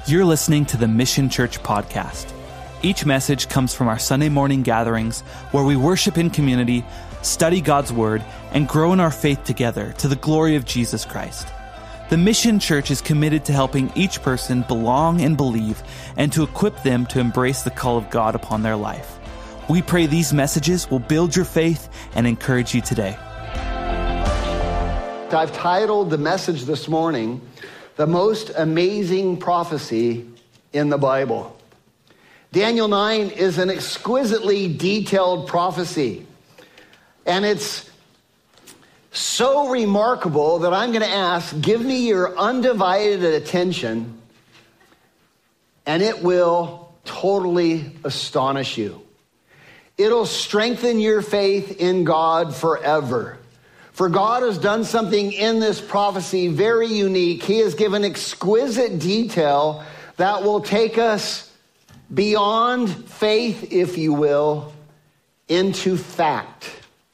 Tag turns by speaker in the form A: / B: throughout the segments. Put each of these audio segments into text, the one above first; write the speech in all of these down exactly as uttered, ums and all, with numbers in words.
A: You're listening to the Mission Church podcast. Each message comes from our Sunday morning gatherings where we worship in community, study God's Word, and grow in our faith together to the glory of Jesus Christ. The Mission Church is committed to helping each person belong and believe, and to equip them to embrace the call of God upon their life. We pray these messages will build your faith and encourage you today.
B: I've titled the message this morning, The Most Amazing Prophecy in the Bible. Daniel nine is an exquisitely detailed prophecy, and it's so remarkable that I'm going to ask, give me your undivided attention, and it will totally astonish you. It'll strengthen your faith in God forever. For God has done something in this prophecy very unique. He has given exquisite detail that will take us beyond faith, if you will, into fact.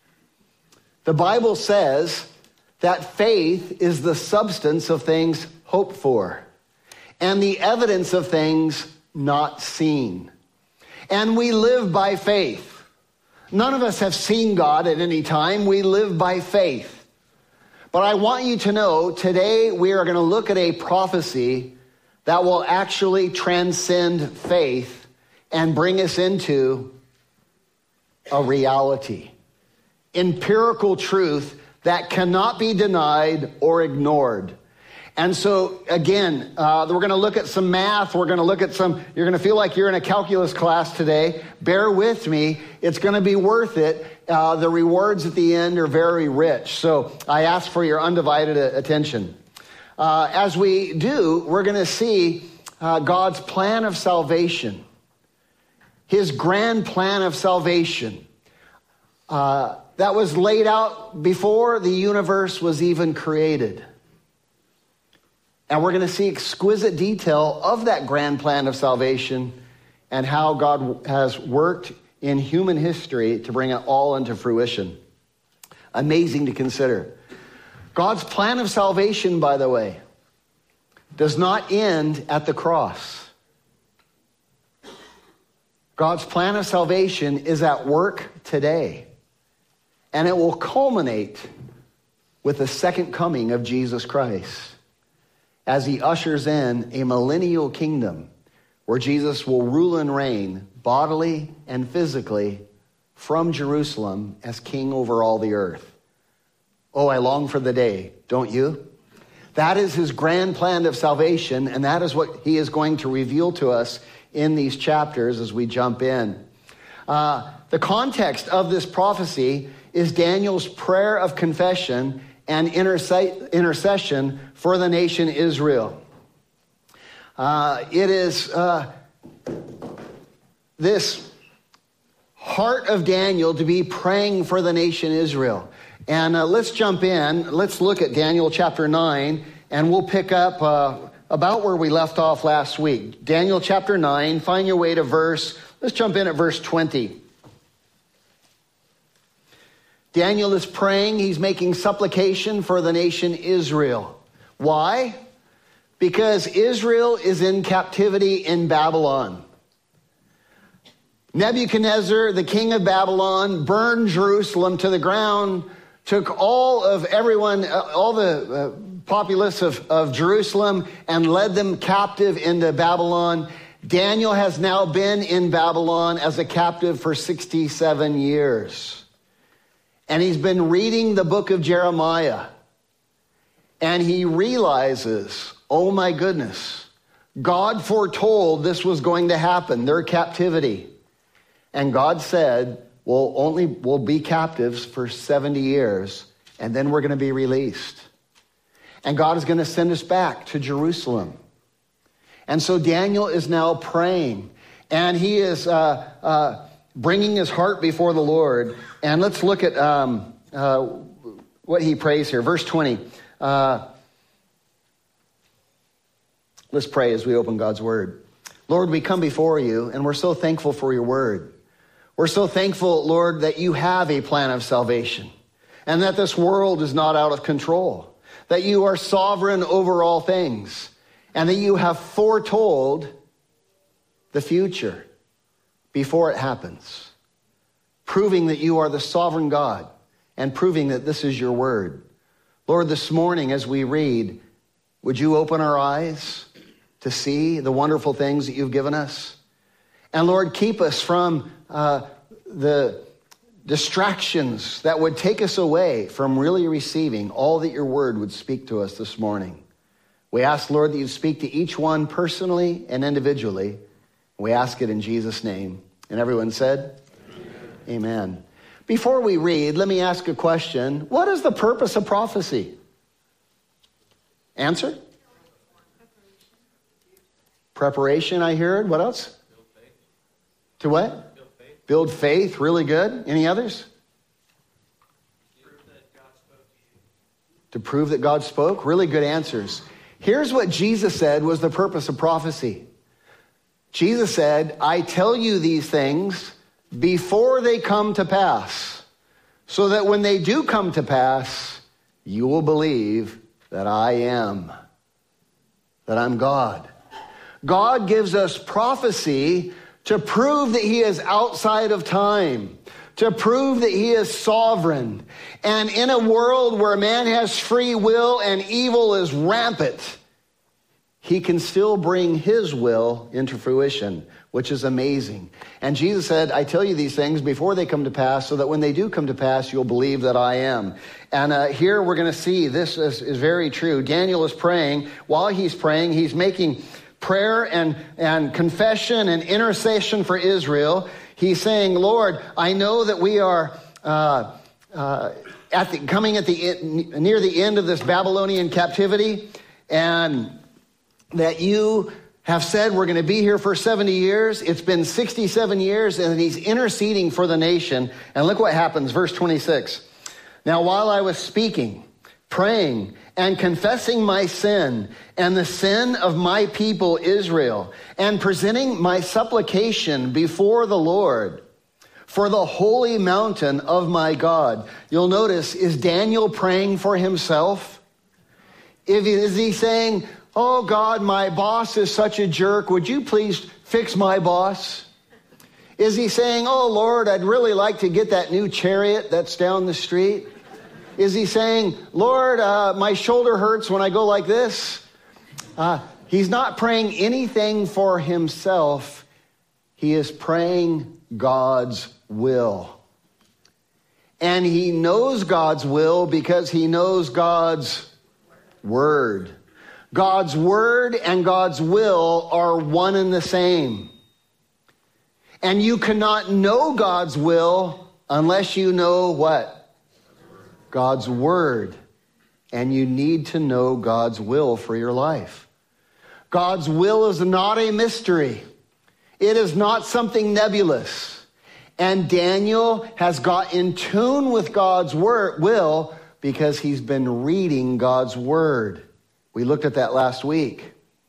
B: The Bible says that faith is the substance of things hoped for and the evidence of things not seen. And we live by faith. None of us have seen God at any time. We live by faith. But I want you to know today we are going to look at a prophecy that will actually transcend faith and bring us into a reality. Empirical truth that cannot be denied or ignored. And so, again, uh, we're going to look at some math. We're going to look at some, you're going to feel like you're in a calculus class today. Bear with me. It's going to be worth it. Uh, the rewards at the end are very rich. So I ask for your undivided attention. Uh, as we do, we're going to see uh, God's plan of salvation. His grand plan of salvation. Uh, that was laid out before the universe was even created. And we're going to see exquisite detail of that grand plan of salvation and how God has worked in human history to bring it all into fruition. Amazing to consider. God's plan of salvation, by the way, does not end at the cross. God's plan of salvation is at work today. And it will culminate with the second coming of Jesus Christ, as he ushers in a millennial kingdom where Jesus will rule and reign bodily and physically from Jerusalem as king over all the earth. Oh, I long for the day, don't you? That is his grand plan of salvation, and that is what he is going to reveal to us in these chapters as we jump in. Uh, the context of this prophecy is Daniel's prayer of confession and interse- intercession for the nation Israel. Uh, it is uh, this heart of Daniel to be praying for the nation Israel. And uh, let's jump in. Let's look at Daniel chapter nine, and we'll pick up uh, about where we left off last week. Daniel chapter nine, find your way to verse, let's jump in at verse twenty. Daniel is praying, he's making supplication for the nation Israel. Why? Because Israel is in captivity in Babylon. Nebuchadnezzar, the king of Babylon, burned Jerusalem to the ground, took all of everyone, all the uh, populace of, of Jerusalem, and led them captive into Babylon. Daniel has now been in Babylon as a captive for sixty-seven years. And he's been reading the book of Jeremiah. And he realizes, oh my goodness, God foretold this was going to happen, their captivity. And God said, we'll only, we'll be captives for seventy years, and then we're going to be released. And God is going to send us back to Jerusalem. And so Daniel is now praying. And he is uh, uh, bringing his heart before the Lord. And let's look at um, uh, what he prays here. Verse twenty. Uh, let's pray as we open God's word. Lord, we come before you, and we're so thankful for your word. We're so thankful, Lord, that you have a plan of salvation, and that this world is not out of control, that you are sovereign over all things, and that you have foretold the future before it happens, proving that you are the sovereign God and proving that this is your word. Lord, this morning as we read, would you open our eyes to see the wonderful things that you've given us? And Lord, keep us from uh, the distractions that would take us away from really receiving all that your word would speak to us this morning. We ask, Lord, that you speak to each one personally and individually. We ask it in Jesus' name. And everyone said, Amen. Amen. Before we read, let me ask a question. What is the purpose of prophecy? Answer? Preparation, I heard. What else?
C: Build faith.
B: To what?
C: Build faith.
B: Build faith. Really good. Any others?
C: Prove that God spoke to you.
B: To prove that God spoke? Really good answers. Here's what Jesus said was the purpose of prophecy. Jesus said, I tell you these things before they come to pass, so that when they do come to pass, you will believe that I am, that I'm God. God gives us prophecy to prove that he is outside of time, to prove that he is sovereign. And in a world where man has free will and evil is rampant, he can still bring his will into fruition, which is amazing. And Jesus said, I tell you these things before they come to pass, so that when they do come to pass, you'll believe that I am. And uh, here we're going to see this is, is very true. Daniel is praying. While he's praying, he's making prayer and, and confession and intercession for Israel. He's saying, Lord, I know that we are uh, uh, at the, coming at the near the end of this Babylonian captivity, and that you have said we're going to be here for seventy years. It's been sixty-seven years, and he's interceding for the nation. And look what happens, verse twenty-six. Now, while I was speaking, praying, and confessing my sin and the sin of my people Israel, and presenting my supplication before the Lord for the holy mountain of my God. You'll notice, is Daniel praying for himself? If, is he saying, oh God, my boss is such a jerk. Would you please fix my boss? Is he saying, oh Lord, I'd really like to get that new chariot that's down the street? Is he saying, Lord, uh, my shoulder hurts when I go like this? Uh, he's not praying anything for himself. He is praying God's will. And he knows God's will because he knows God's word. God's word and God's will are one and the same. And you cannot know God's will unless you know what? God's word. And you need to know God's will for your life. God's will is not a mystery. It is not something nebulous. And Daniel has got in tune with God's word, will because he's been reading God's word. We looked at that last week.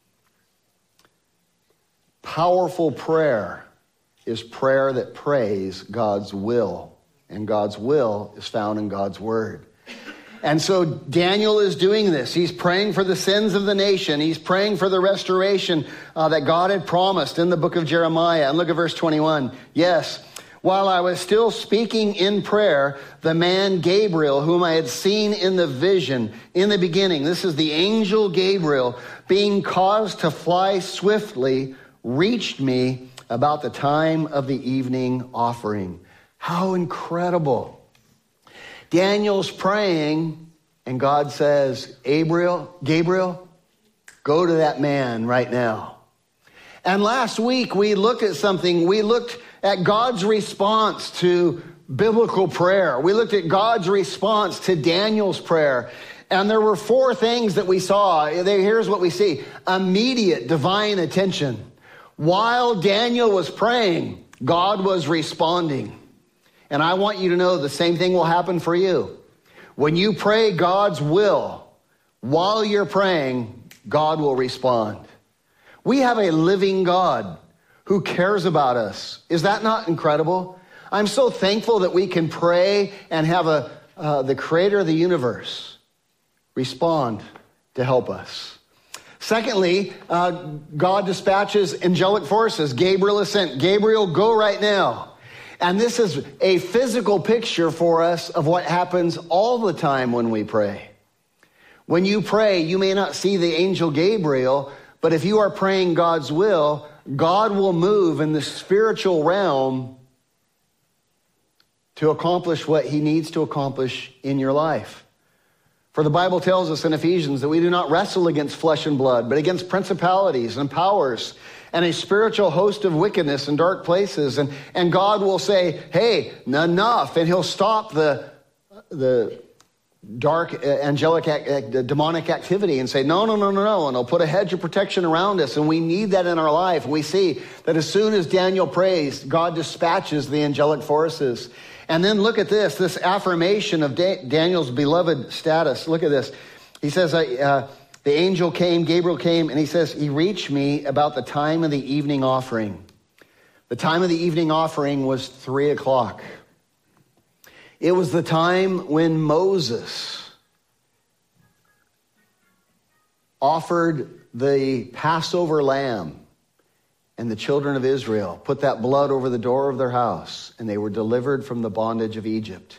B: Powerful prayer is prayer that prays God's will. And God's will is found in God's word. And so Daniel is doing this. He's praying for the sins of the nation. He's praying for the restoration uh, that God had promised in the book of Jeremiah. And look at verse twenty-one. Yes, while I was still speaking in prayer, the man Gabriel, whom I had seen in the vision in the beginning, this is the angel Gabriel, being caused to fly swiftly, reached me about the time of the evening offering. How incredible. Daniel's praying, and God says, Gabriel, Gabriel, go to that man right now. And last week we looked at something. We looked at God's response to biblical prayer. We looked at God's response to Daniel's prayer. And there were four things that we saw. Here's what we see. Immediate divine attention. While Daniel was praying, God was responding. And I want you to know the same thing will happen for you. When you pray God's will, while you're praying, God will respond. We have a living God who cares about us. Is that not incredible? I'm so thankful that we can pray and have a uh, the creator of the universe respond to help us. Secondly, uh, God dispatches angelic forces. Gabriel is sent. Gabriel, go right now. And this is a physical picture for us of what happens all the time when we pray. When you pray, you may not see the angel Gabriel, but if you are praying God's will, God will move in the spiritual realm to accomplish what he needs to accomplish in your life. For the Bible tells us in Ephesians that we do not wrestle against flesh and blood, but against principalities and powers and a spiritual host of wickedness in dark places. And, and God will say, hey, enough. And he'll stop the, the dark, uh, angelic, uh, demonic activity and say, no, no, no, no, no. And he'll put a hedge of protection around us. And we need that in our life. We see that as soon as Daniel prays, God dispatches the angelic forces. And then look at this, this affirmation of da- Daniel's beloved status. Look at this. He says, uh, the angel came, Gabriel came, and he says, he reached me about the time of the evening offering. The time of the evening offering was three o'clock. It was the time when Moses offered the Passover lamb, and the children of Israel put that blood over the door of their house, and they were delivered from the bondage of Egypt.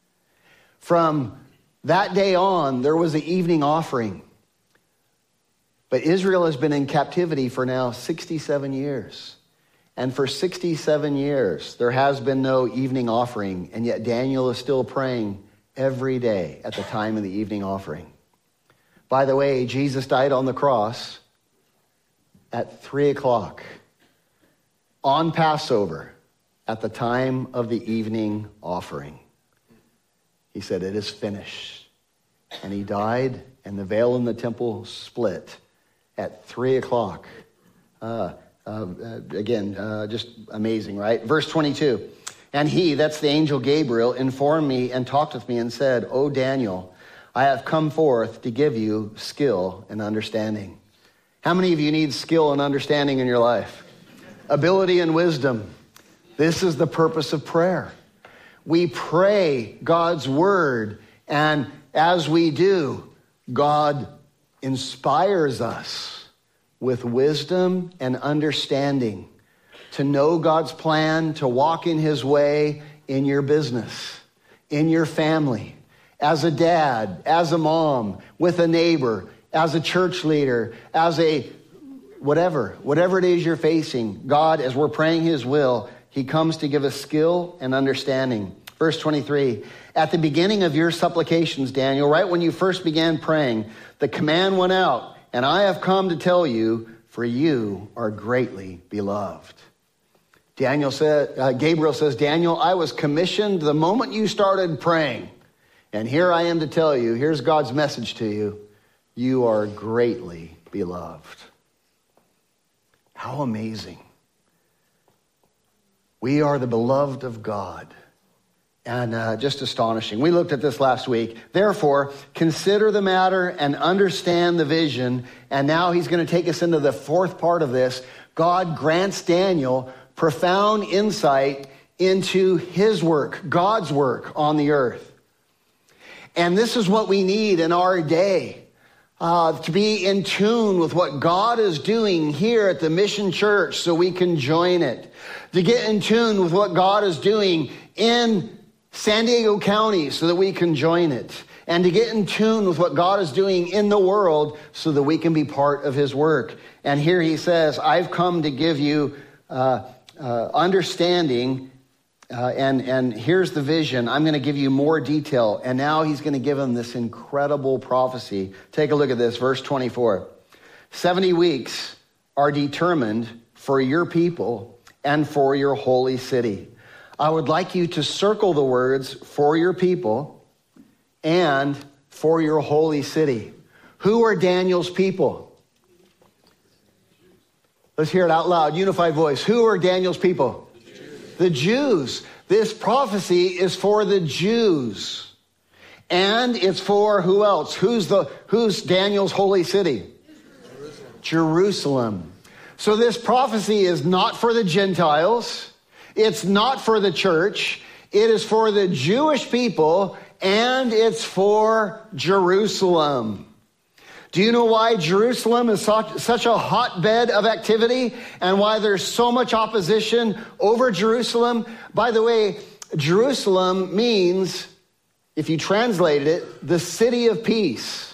B: From that day on, there was an evening offering. But Israel has been in captivity for now sixty-seven years. And for sixty-seven years, there has been no evening offering, and yet Daniel is still praying every day at the time of the evening offering. By the way, Jesus died on the cross at three o'clock on Passover at the time of the evening offering. He said, it is finished. And he died, and the veil in the temple split at three o'clock. Uh, uh, uh, again, uh, just amazing, right? Verse twenty-two. And he, that's the angel Gabriel, informed me and talked with me and said, O Daniel, I have come forth to give you skill and understanding. How many of you need skill and understanding in your life? Ability and wisdom. This is the purpose of prayer. We pray God's word, and as we do, God inspires us with wisdom and understanding to know God's plan, to walk in his way in your business, in your family, as a dad, as a mom, with a neighbor, as a church leader, as a whatever, whatever it is you're facing. God, as we're praying his will, he comes to give us skill and understanding. Verse twenty-three, at the beginning of your supplications, Daniel, right when you first began praying, the command went out, and I have come to tell you, for you are greatly beloved. Daniel said, uh, Gabriel says, Daniel, I was commissioned the moment you started praying. And here I am to tell you, here's God's message to you. You are greatly beloved. How amazing. We are the beloved of God. And uh, just astonishing. We looked at this last week. Therefore, consider the matter and understand the vision. And now he's going to take us into the fourth part of this. God grants Daniel profound insight into his work, God's work on the earth. And this is what we need in our day. Uh, to be in tune with what God is doing here at the Mission Church so we can join it. To get in tune with what God is doing in San Diego County so that we can join it. And to get in tune with what God is doing in the world so that we can be part of his work. And here he says, I've come to give you uh, uh, understanding. Uh, and, and here's the vision. I'm going to give you more detail. And now he's going to give him this incredible prophecy. Take a look at this, verse twenty-four. seventy weeks are determined for your people and for your holy city. I would like you to circle the words for your people and for your holy city. Who are Daniel's people? Let's hear it out loud. Unified voice. Who are Daniel's people? The Jews. This prophecy is for the Jews. And it's for who else? Who's the who's Daniel's holy city? Jerusalem. Jerusalem. So this prophecy is not for the Gentiles. It's not for the church. It is for the Jewish people, and it's for Jerusalem. Do you know why Jerusalem is such, such a hotbed of activity and why there's so much opposition over Jerusalem? By the way, Jerusalem means, if you translate it, the city of peace.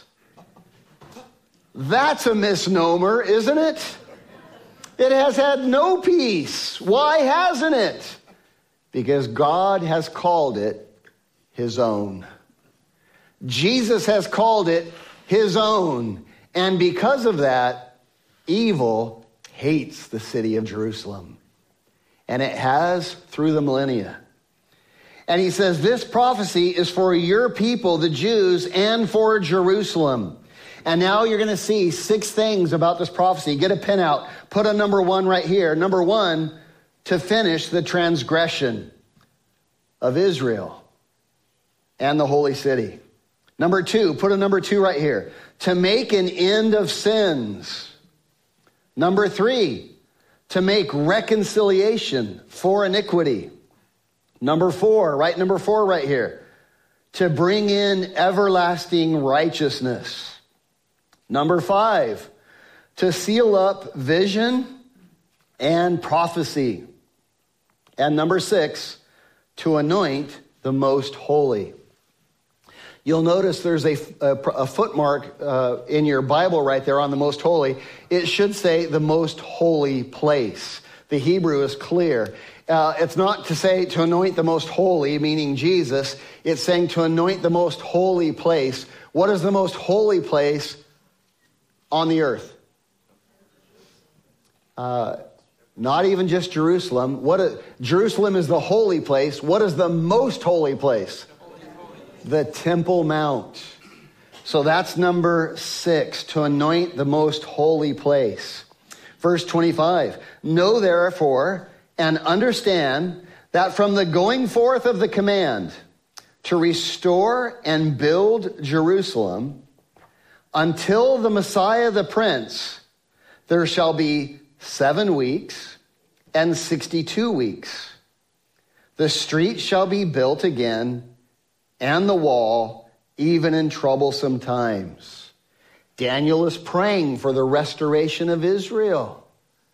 B: That's a misnomer, isn't it? It has had no peace. Why hasn't it? Because God has called it his own. Jesus has called it his own. And because of that, evil hates the city of Jerusalem. And it has through the millennia. And he says, this prophecy is for your people, the Jews, and for Jerusalem. And now you're going to see six things about this prophecy. Get a pen out. Put a number one right here. Number one, to finish the transgression of Israel and the holy city. Number two, put a number two right here. To make an end of sins. Number three, to make reconciliation for iniquity. Number four, write number four right here. To bring in everlasting righteousness. Number five, to seal up vision and prophecy. And number six, to anoint the most holy. You'll notice there's a, a, a footmark uh, in your Bible right there on the most holy. It should say the most holy place. The Hebrew is clear. Uh, it's not to say to anoint the most holy, meaning Jesus. It's saying to anoint the most holy place. What is the most holy place on the earth? Uh, not even just Jerusalem. What is, Jerusalem is the holy place. What is the most holy place? The Temple Mount. So that's number six, to anoint the most holy place. Verse twenty-five, know therefore and understand that from the going forth of the command to restore and build Jerusalem until the Messiah the Prince, there shall be seven weeks and sixty-two weeks. The street shall be built again, and the wall, even in troublesome times. Daniel is praying for the restoration of Israel.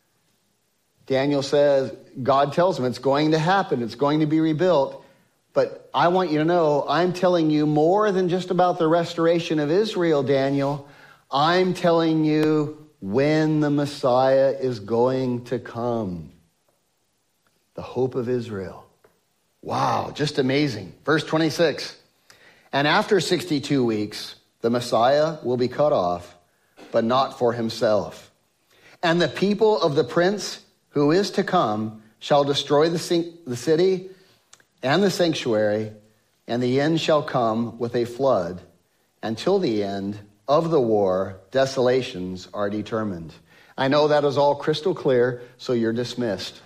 B: Daniel says, God tells him it's going to happen. It's going to be rebuilt. But I want you to know, I'm telling you more than just about the restoration of Israel, Daniel. I'm telling you when the Messiah is going to come. The hope of Israel. Wow, just amazing. Verse twenty-six. And after sixty-two weeks, the Messiah will be cut off, but not for himself. And the people of the prince who is to come shall destroy the, the city and the sanctuary, and the end shall come with a flood. Until the end of the war, desolations are determined. I know that is all crystal clear, so you're dismissed.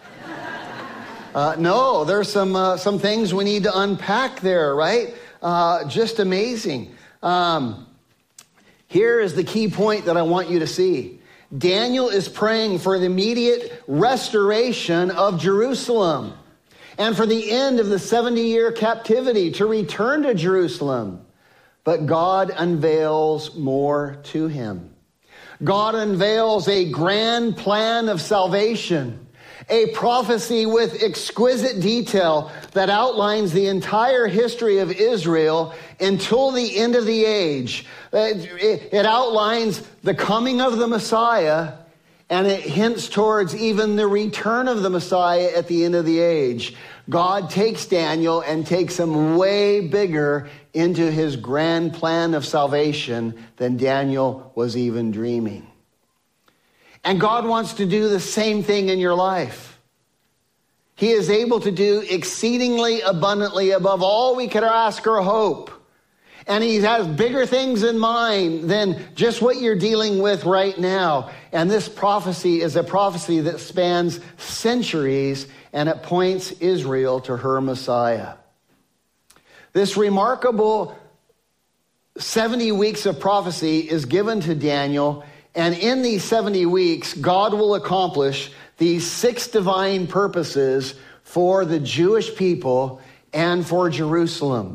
B: Uh, no, there's some uh, some things we need to unpack there, right? Uh, just amazing. Um, here is the key point that I want you to see. Daniel is praying for the immediate restoration of Jerusalem and for the end of the seventy-year captivity, to return to Jerusalem. But God unveils more to him. God unveils a grand plan of salvation, a prophecy with exquisite detail that outlines the entire history of Israel until the end of the age. It outlines the coming of the Messiah, and it hints towards even the return of the Messiah at the end of the age. God takes Daniel and takes him way bigger into his grand plan of salvation than Daniel was even dreaming. And God wants to do the same thing in your life. He is able to do exceedingly abundantly above all we could ask or hope. And he has bigger things in mind than just what you're dealing with right now. And this prophecy is a prophecy that spans centuries, and it points Israel to her Messiah. This remarkable seventy weeks of prophecy is given to Daniel, and in these seventy weeks, God will accomplish these six divine purposes for the Jewish people and for Jerusalem.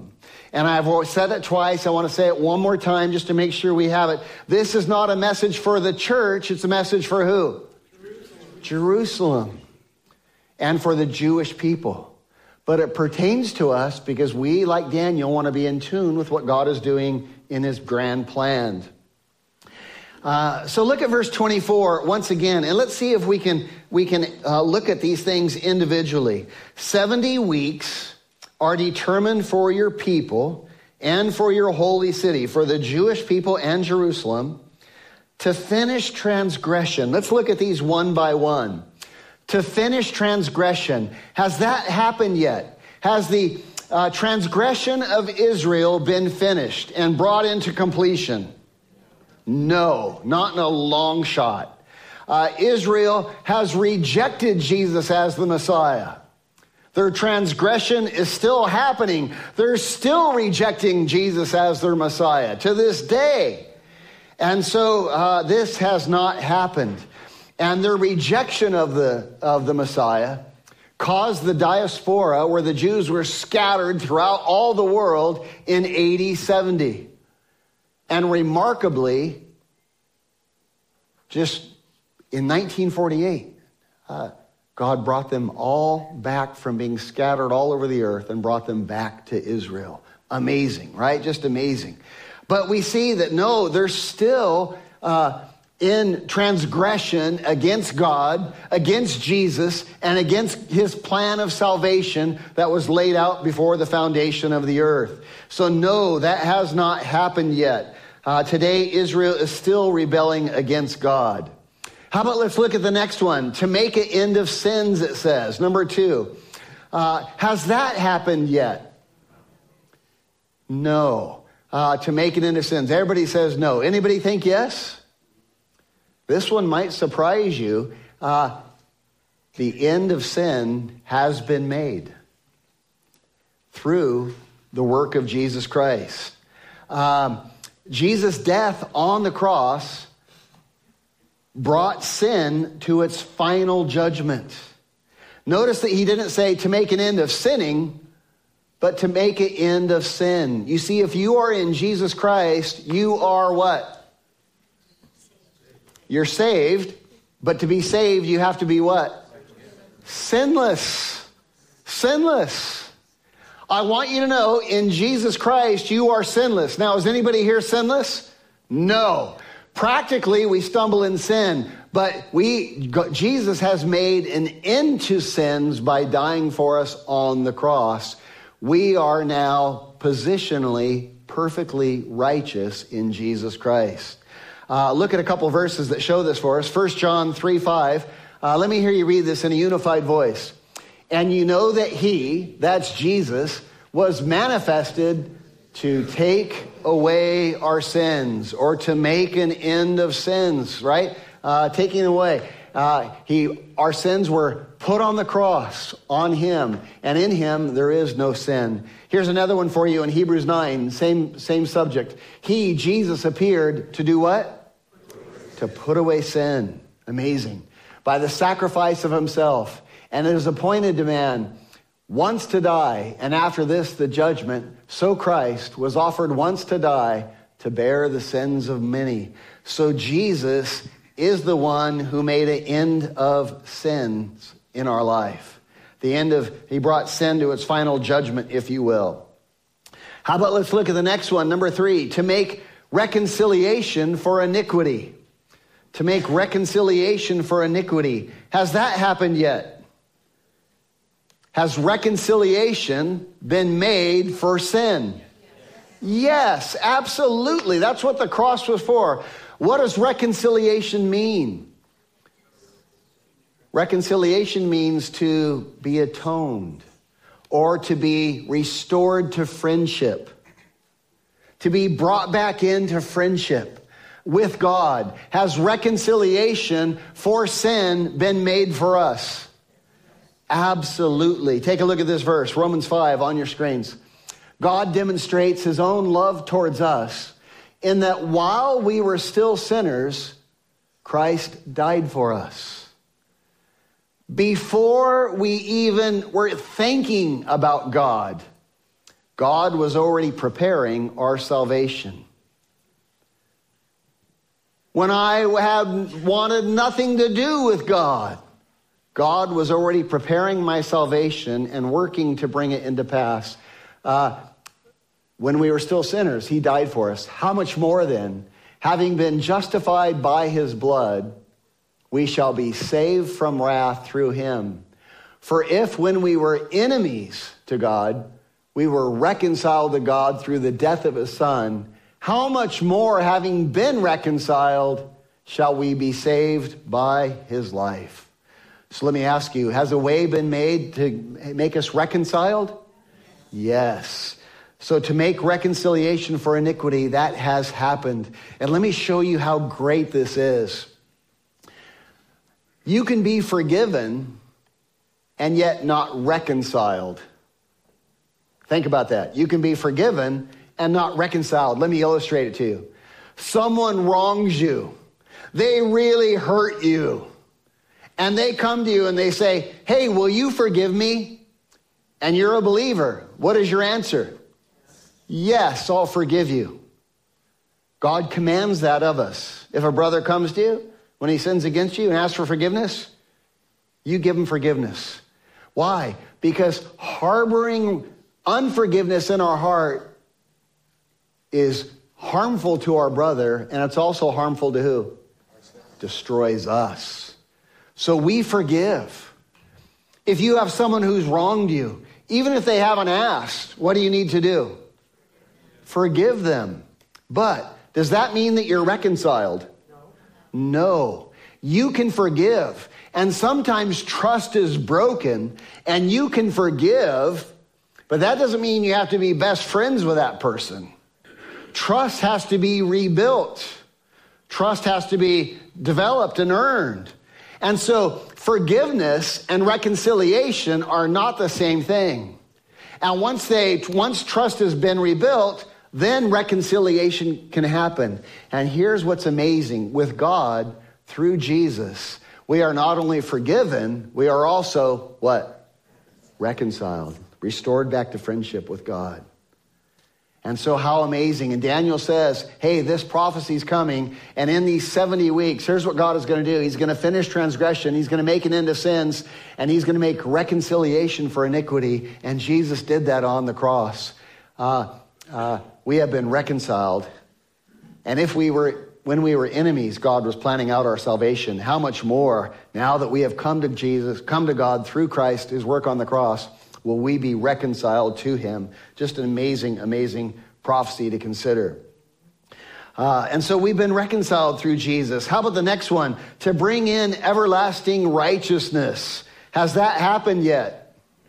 B: And I've said it twice. I want to say it one more time just to make sure we have it. This is not a message for the church. It's a message for who? Jerusalem. Jerusalem. And for the Jewish people. But it pertains to us because we, like Daniel, want to be in tune with what God is doing in his grand plan. Uh, so look at verse twenty-four once again, and let's see if we can we can uh, look at these things individually. seventy weeks are determined for your people and for your holy city, for the Jewish people and Jerusalem, to finish transgression. Let's look at these one by one. To finish transgression. Has that happened yet? Has the uh, transgression of Israel been finished and brought into completion? No, not in a long shot. Uh, Israel has rejected Jesus as the Messiah. Their transgression is still happening. They're still rejecting Jesus as their Messiah to this day. And so uh, this has not happened. And their rejection of the, of the Messiah caused the diaspora, where the Jews were scattered throughout all the world, in A D seventy. And remarkably, just in nineteen forty-eight, uh, God brought them all back from being scattered all over the earth and brought them back to Israel. Amazing, right? Just amazing. But we see that no, they're still uh, in transgression against God, against Jesus, and against his plan of salvation that was laid out before the foundation of the earth. So no, that has not happened yet. Uh, today, Israel is still rebelling against God. How about let's look at the next one. To make an end of sins, it says. Number two. Uh, has that happened yet? No. Uh, to make an end of sins. Everybody says no. Anybody think yes? This one might surprise you. Uh, the end of sin has been made through the work of Jesus Christ. Um, Jesus' death on the cross brought sin to its final judgment. Notice that he didn't say to make an end of sinning, but to make an end of sin. You see, if you are in Jesus Christ, you are what? You're saved, but to be saved, you have to be what? Sinless. Sinless. I want you to know, in Jesus Christ, you are sinless. Now, is anybody here sinless? No. Practically, we stumble in sin, but we, Jesus has made an end to sins by dying for us on the cross. We are now positionally, perfectly righteous in Jesus Christ. Uh, look at a couple verses that show this for us. First John three five. Uh, let me hear you read this in a unified voice. And you know that he, that's Jesus, was manifested to take away our sins, or to make an end of sins, right? Uh, taking away. Uh, he, our sins were put on the cross, on him, and in him there is no sin. Here's another one for you in Hebrews nine, same, same subject. He, Jesus, appeared to do what? To put away sin. Amazing. By the sacrifice of himself. And it is appointed to man once to die, and after this the judgment. So Christ was offered once to die to bear the sins of many. So Jesus is the one who made an end of sins in our life. The end of, he brought sin to its final judgment, if you will. How about let's look at the next one, number three. To make reconciliation for iniquity. To make reconciliation for iniquity. Has that happened yet? Has reconciliation been made for sin? Yes, absolutely. That's what the cross was for. What does reconciliation mean? Reconciliation means to be atoned, or to be restored to friendship, to be brought back into friendship with God. Has reconciliation for sin been made for us? Absolutely. Take a look at this verse, Romans five on your screens. God demonstrates his own love towards us in that while we were still sinners, Christ died for us. Before we even were thinking about God, God was already preparing our salvation. When I had wanted nothing to do with God, God was already preparing my salvation and working to bring it into pass. Uh, when we were still sinners, he died for us. How much more then, having been justified by his blood, we shall be saved from wrath through him. For if when we were enemies to God, we were reconciled to God through the death of his son, how much more, having been reconciled, shall we be saved by his life? So let me ask you, has a way been made to make us reconciled? Yes. So to make reconciliation for iniquity, that has happened. And let me show you how great this is. You can be forgiven and yet not reconciled. Think about that. You can be forgiven and not reconciled. Let me illustrate it to you. Someone wrongs you. They really hurt you. And they come to you and they say, hey, will you forgive me? And you're a believer. What is your answer? Yes, I'll forgive you. God commands that of us. If a brother comes to you when he sins against you and asks for forgiveness, you give him forgiveness. Why? Because harboring unforgiveness in our heart is harmful to our brother, and it's also harmful to who? Destroys us. So we forgive. If you have someone who's wronged you, even if they haven't asked, what do you need to do? Forgive them. But does that mean that you're reconciled? No. No. You can forgive. And sometimes trust is broken, and you can forgive, but that doesn't mean you have to be best friends with that person. Trust has to be rebuilt. Trust has to be developed and earned. And so forgiveness and reconciliation are not the same thing. And once they, once trust has been rebuilt, then reconciliation can happen. And here's what's amazing. With God, through Jesus, we are not only forgiven, we are also, what? Reconciled. Restored back to friendship with God. And so how amazing. And Daniel says, hey, this prophecy's coming. And in these seventy weeks, here's what God is going to do. He's going to finish transgression. He's going to make an end to sins. And he's going to make reconciliation for iniquity. And Jesus did that on the cross. Uh, uh, we have been reconciled. And if we were, when we were enemies, God was planning out our salvation. How much more, now that we have come to Jesus, come to God through Christ, his work on the cross, will we be reconciled to him? Just an amazing, amazing prophecy to consider. Uh, and so we've been reconciled through Jesus. How about the next one? To bring in everlasting righteousness. Has that happened yet?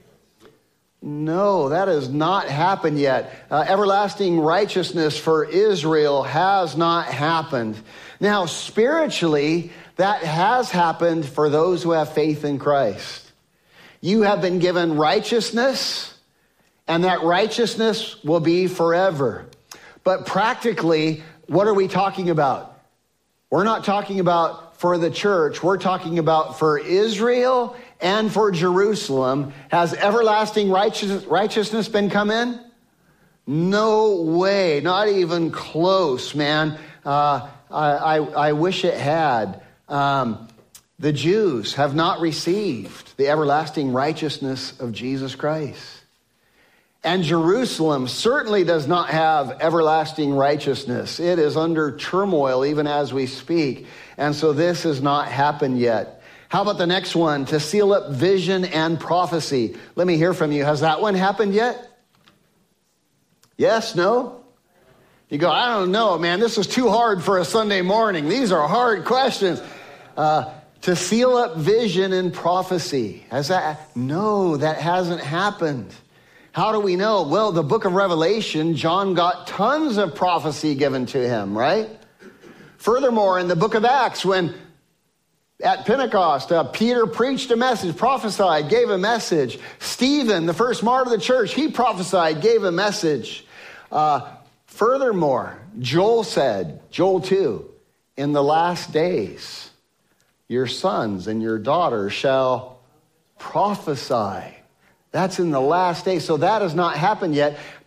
B: No, that has not happened yet. Uh, everlasting righteousness for Israel has not happened. Now, spiritually, that has happened for those who have faith in Christ. You have been given righteousness, and that righteousness will be forever. But practically, what are we talking about? We're not talking about for the church. We're talking about for Israel and for Jerusalem. Has everlasting righteous, righteousness been come in? No way. Not even close, man. Uh, I, I, I wish it had. Um, the Jews have not received the everlasting righteousness of Jesus Christ. And Jerusalem certainly does not have everlasting righteousness. It is under turmoil even as we speak. And so this has not happened yet. How about the next one? To seal up vision and prophecy. Let me hear from you. Has that one happened yet? Yes? No? You go, I don't know, man. This is too hard for a Sunday morning. These are hard questions. Uh, to seal up vision and prophecy. Has that? No, that hasn't happened. How do we know? Well, the book of Revelation, John got tons of prophecy given to him, right? Furthermore, in the book of Acts, when at Pentecost, uh, Peter preached a message, prophesied, gave a message. Stephen, the first martyr of the church, he prophesied, gave a message. Uh, furthermore, Joel said, Joel two, in the last days, your sons and your daughters shall prophesy. That's in the last days. So that has not happened yet.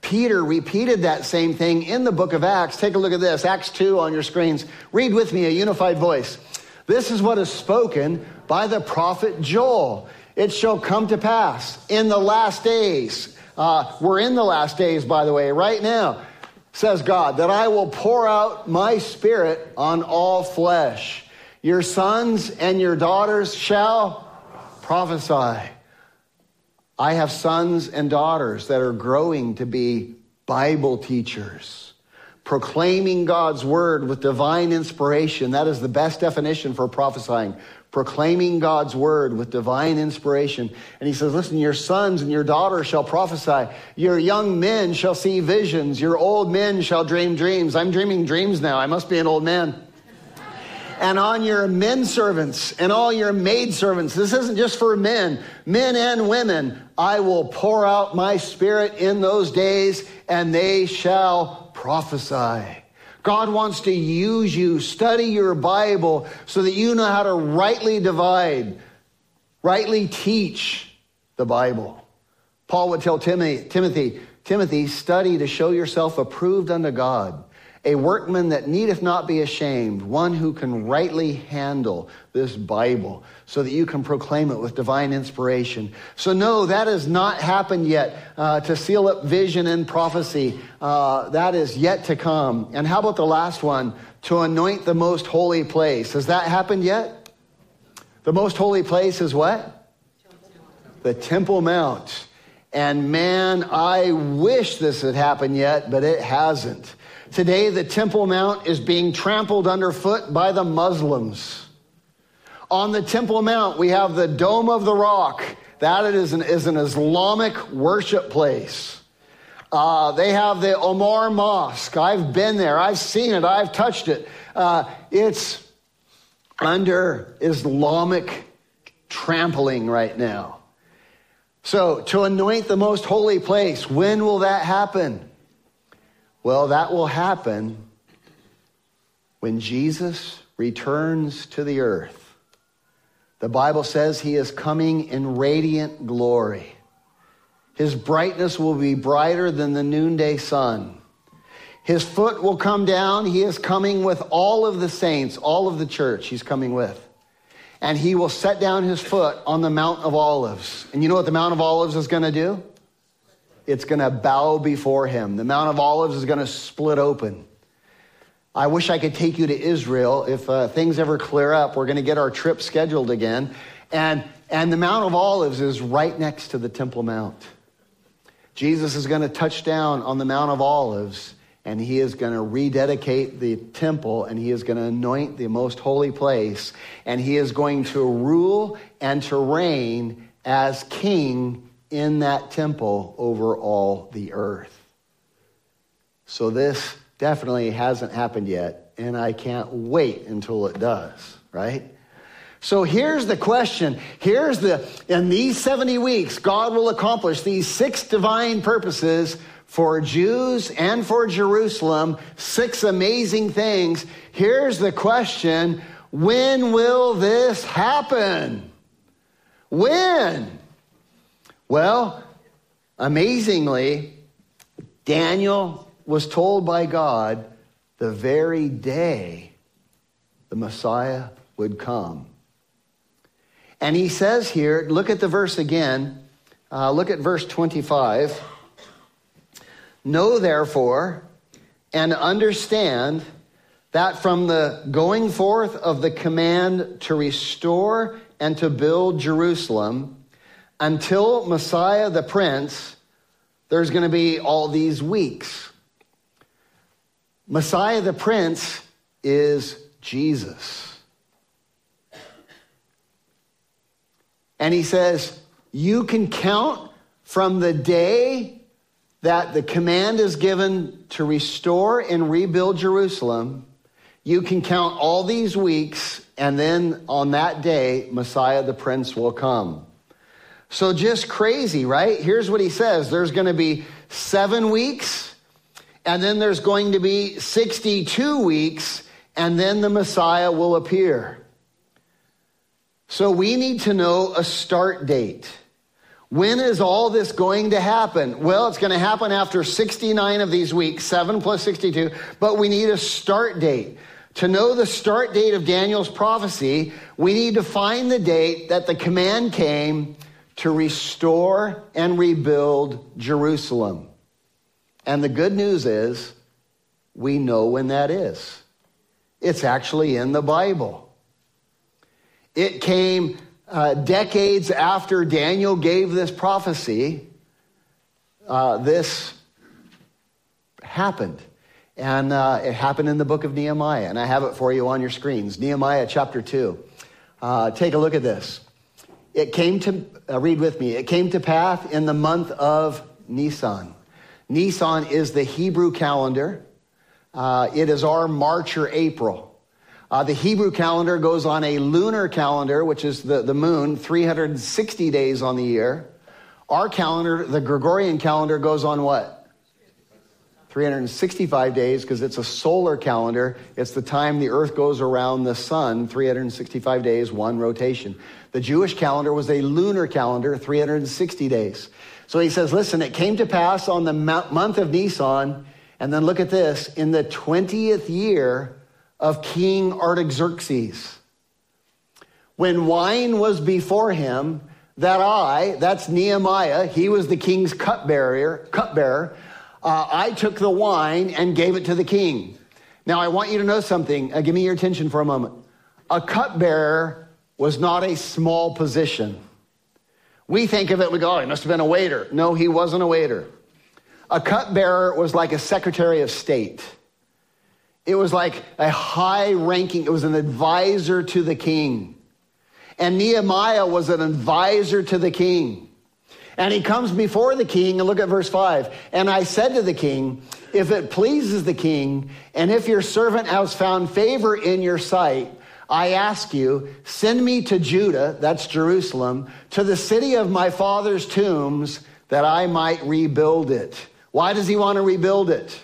B: Peter repeated that same thing in the book of Acts. Take a look at this, Acts two on your screens. Read with me, a unified voice. This is what is spoken by the prophet Joel. It shall come to pass in the last days. Uh, we're in the last days, by the way, right now, says God, that I will pour out my spirit on all flesh. Your sons and your daughters shall prophesy. I have sons and daughters that are growing to be Bible teachers, proclaiming God's word with divine inspiration. That is the best definition for prophesying. Proclaiming God's word with divine inspiration. And he says, listen, your sons and your daughters shall prophesy. Your young men shall see visions. Your old men shall dream dreams. I'm dreaming dreams now. I must be an old man. And on your men servants and all your maid servants, this isn't just for men, men and women, I will pour out my spirit in those days, and they shall prophesy. God wants to use you. Study your Bible so that you know how to rightly divide, rightly teach the Bible. Paul would tell Timothy, Timothy, Timothy, study to show yourself approved unto God, a workman that needeth not be ashamed, one who can rightly handle this Bible so that you can proclaim it with divine inspiration. So no, that has not happened yet, uh, to seal up vision and prophecy. Uh, that is yet to come. And how about the last one? To anoint the most holy place. Has that happened yet? The most holy place is what? The Temple Mount. And man, I wish this had happened yet, but it hasn't. Today, the Temple Mount is being trampled underfoot by the Muslims. On the Temple Mount, we have the Dome of the Rock. That is an, is an Islamic worship place. Uh, they have the Omar Mosque. I've been there. I've seen it. I've touched it. Uh, it's under Islamic trampling right now. So, to anoint the most holy place, when will that happen? Well, that will happen when Jesus returns to the earth. The Bible says he is coming in radiant glory. His brightness will be brighter than the noonday sun. His foot will come down. He is coming with all of the saints, all of the church he's coming with. And he will set down his foot on the Mount of Olives. And you know what the Mount of Olives is going to do? It's going to bow before him. The Mount of Olives is going to split open. I wish I could take you to Israel. If uh, things ever clear up, we're going to get our trip scheduled again. And, and the Mount of Olives is right next to the Temple Mount. Jesus is going to touch down on the Mount of Olives, and he is going to rededicate the temple, and he is going to anoint the most holy place, and he is going to rule and to reign as king in that temple over all the earth. So this definitely hasn't happened yet, and I can't wait until it does, right? So here's the question. Here's the, in these seventy weeks, God will accomplish these six divine purposes for Jews and for Jerusalem, six amazing things. Here's the question. When will this happen? When? Well, amazingly, Daniel was told by God the very day the Messiah would come. And he says here, look at the verse again. Uh, look at verse twenty-five. Know therefore and understand that from the going forth of the command to restore and to build Jerusalem until Messiah the Prince, there's going to be all these weeks. Messiah the Prince is Jesus. And he says, you can count from the day that the command is given to restore and rebuild Jerusalem. You can count all these weeks, and then on that day, Messiah the Prince will come. So just crazy, right? Here's what he says. There's going to be seven weeks, and then there's going to be sixty-two weeks, and then the Messiah will appear. So we need to know a start date. When is all this going to happen? Well, it's going to happen after sixty-nine of these weeks, seven plus sixty-two, but we need a start date. To know the start date of Daniel's prophecy, we need to find the date that the command came to restore and rebuild Jerusalem. And the good news is, we know when that is. It's actually in the Bible. It came uh, decades after Daniel gave this prophecy. Uh, this happened. And uh, it happened in the book of Nehemiah. And I have it for you on your screens. Nehemiah chapter two. Uh, take a look at this. It came to, uh, read with me. It came to pass in the month of Nisan. Nisan is the Hebrew calendar. Uh, it is our March or April. Uh, the Hebrew calendar goes on a lunar calendar, which is the, the moon, three hundred sixty days on the year. Our calendar, the Gregorian calendar, goes on what? three hundred sixty-five days, because it's a solar calendar. It's the time the earth goes around the sun, three hundred sixty-five days, one rotation. The Jewish calendar was a lunar calendar, three hundred sixty days. So he says, listen, it came to pass on the month of Nisan, and then look at this, in the twentieth year of King Artaxerxes, when wine was before him, that I, that's Nehemiah, he was the king's cupbearer, cupbearer, uh, I took the wine and gave it to the king. Now I want you to know something. Uh, give me your attention for a moment. A cupbearer was not a small position. We think of it, we go, oh, he must have been a waiter. No, he wasn't a waiter. A cupbearer was like a secretary of state. It was like a high ranking, it was an advisor to the king. And Nehemiah was an advisor to the king. And he comes before the king, and look at verse five. And I said to the king, if it pleases the king, and if your servant has found favor in your sight, I ask you, send me to Judah, that's Jerusalem, to the city of my father's tombs, that I might rebuild it. Why does he want to rebuild it?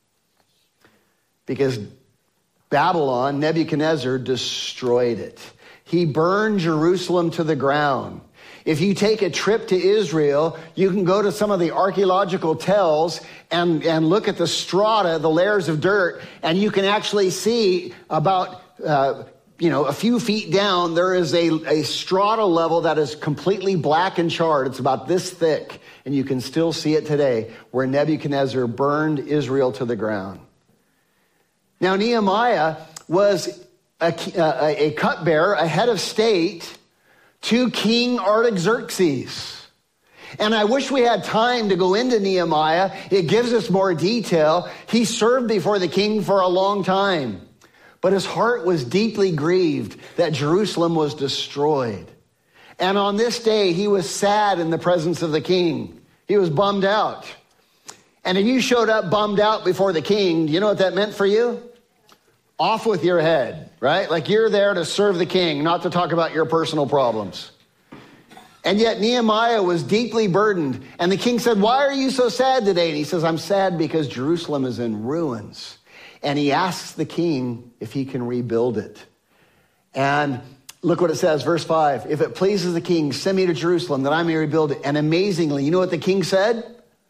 B: Because Babylon, Nebuchadnezzar, destroyed it. He burned Jerusalem to the ground. If you take a trip to Israel, you can go to some of the archaeological tells and, and look at the strata, the layers of dirt, and you can actually see about, uh, you know, a few feet down, there is a, a strata level that is completely black and charred. It's about this thick, and you can still see it today, where Nebuchadnezzar burned Israel to the ground. Now, Nehemiah was a, a, a cupbearer, a head of state to King Artaxerxes. And I wish we had time to go into Nehemiah. It gives us more detail. He served before the king for a long time, but his heart was deeply grieved that Jerusalem was destroyed. And on this day, he was sad in the presence of the king. He was bummed out. And if you showed up bummed out before the king, do you know what that meant for you? Off with your head, right? Like you're there to serve the king, not to talk about your personal problems. And yet Nehemiah was deeply burdened. And the king said, why are you so sad today? And he says, I'm sad because Jerusalem is in ruins. And he asks the king if he can rebuild it. And look what it says, verse five. If it pleases the king, send me to Jerusalem that I may rebuild it. And amazingly, you know what the king said?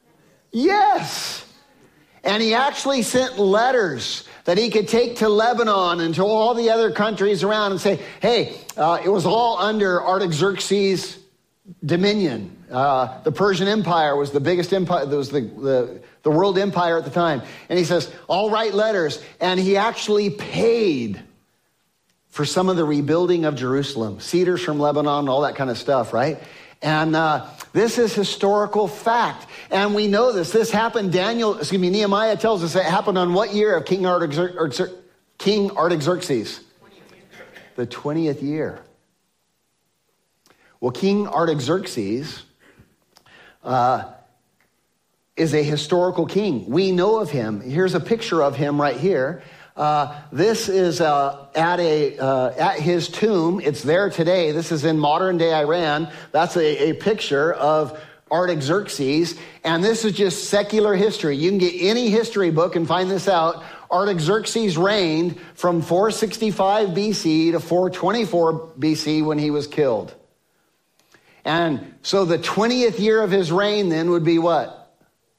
B: Yes. And he actually sent letters that he could take to Lebanon and to all the other countries around and say, hey, uh, it was all under Artaxerxes' dominion. Uh, the Persian Empire was the biggest empire, that was the, the, the world empire at the time. And he says, I'll write letters. And he actually paid for some of the rebuilding of Jerusalem, cedars from Lebanon, all that kind of stuff, right? And uh, this is historical fact. And we know this. This happened, Daniel, excuse me, Nehemiah tells us it happened on what year of King Artaxer- King Artaxerxes? The twentieth year. Well, King Artaxerxes uh, is a historical king. We know of him. Here's a picture of him right here. Uh, this is uh, at a uh, at his tomb. It's there today. This is in modern day Iran. That's a, a picture of Artaxerxes, and this is just secular history. You can get any history book and find this out. Artaxerxes reigned from four sixty-five B C to four twenty-four B C when he was killed. And so the twentieth year of his reign then would be what?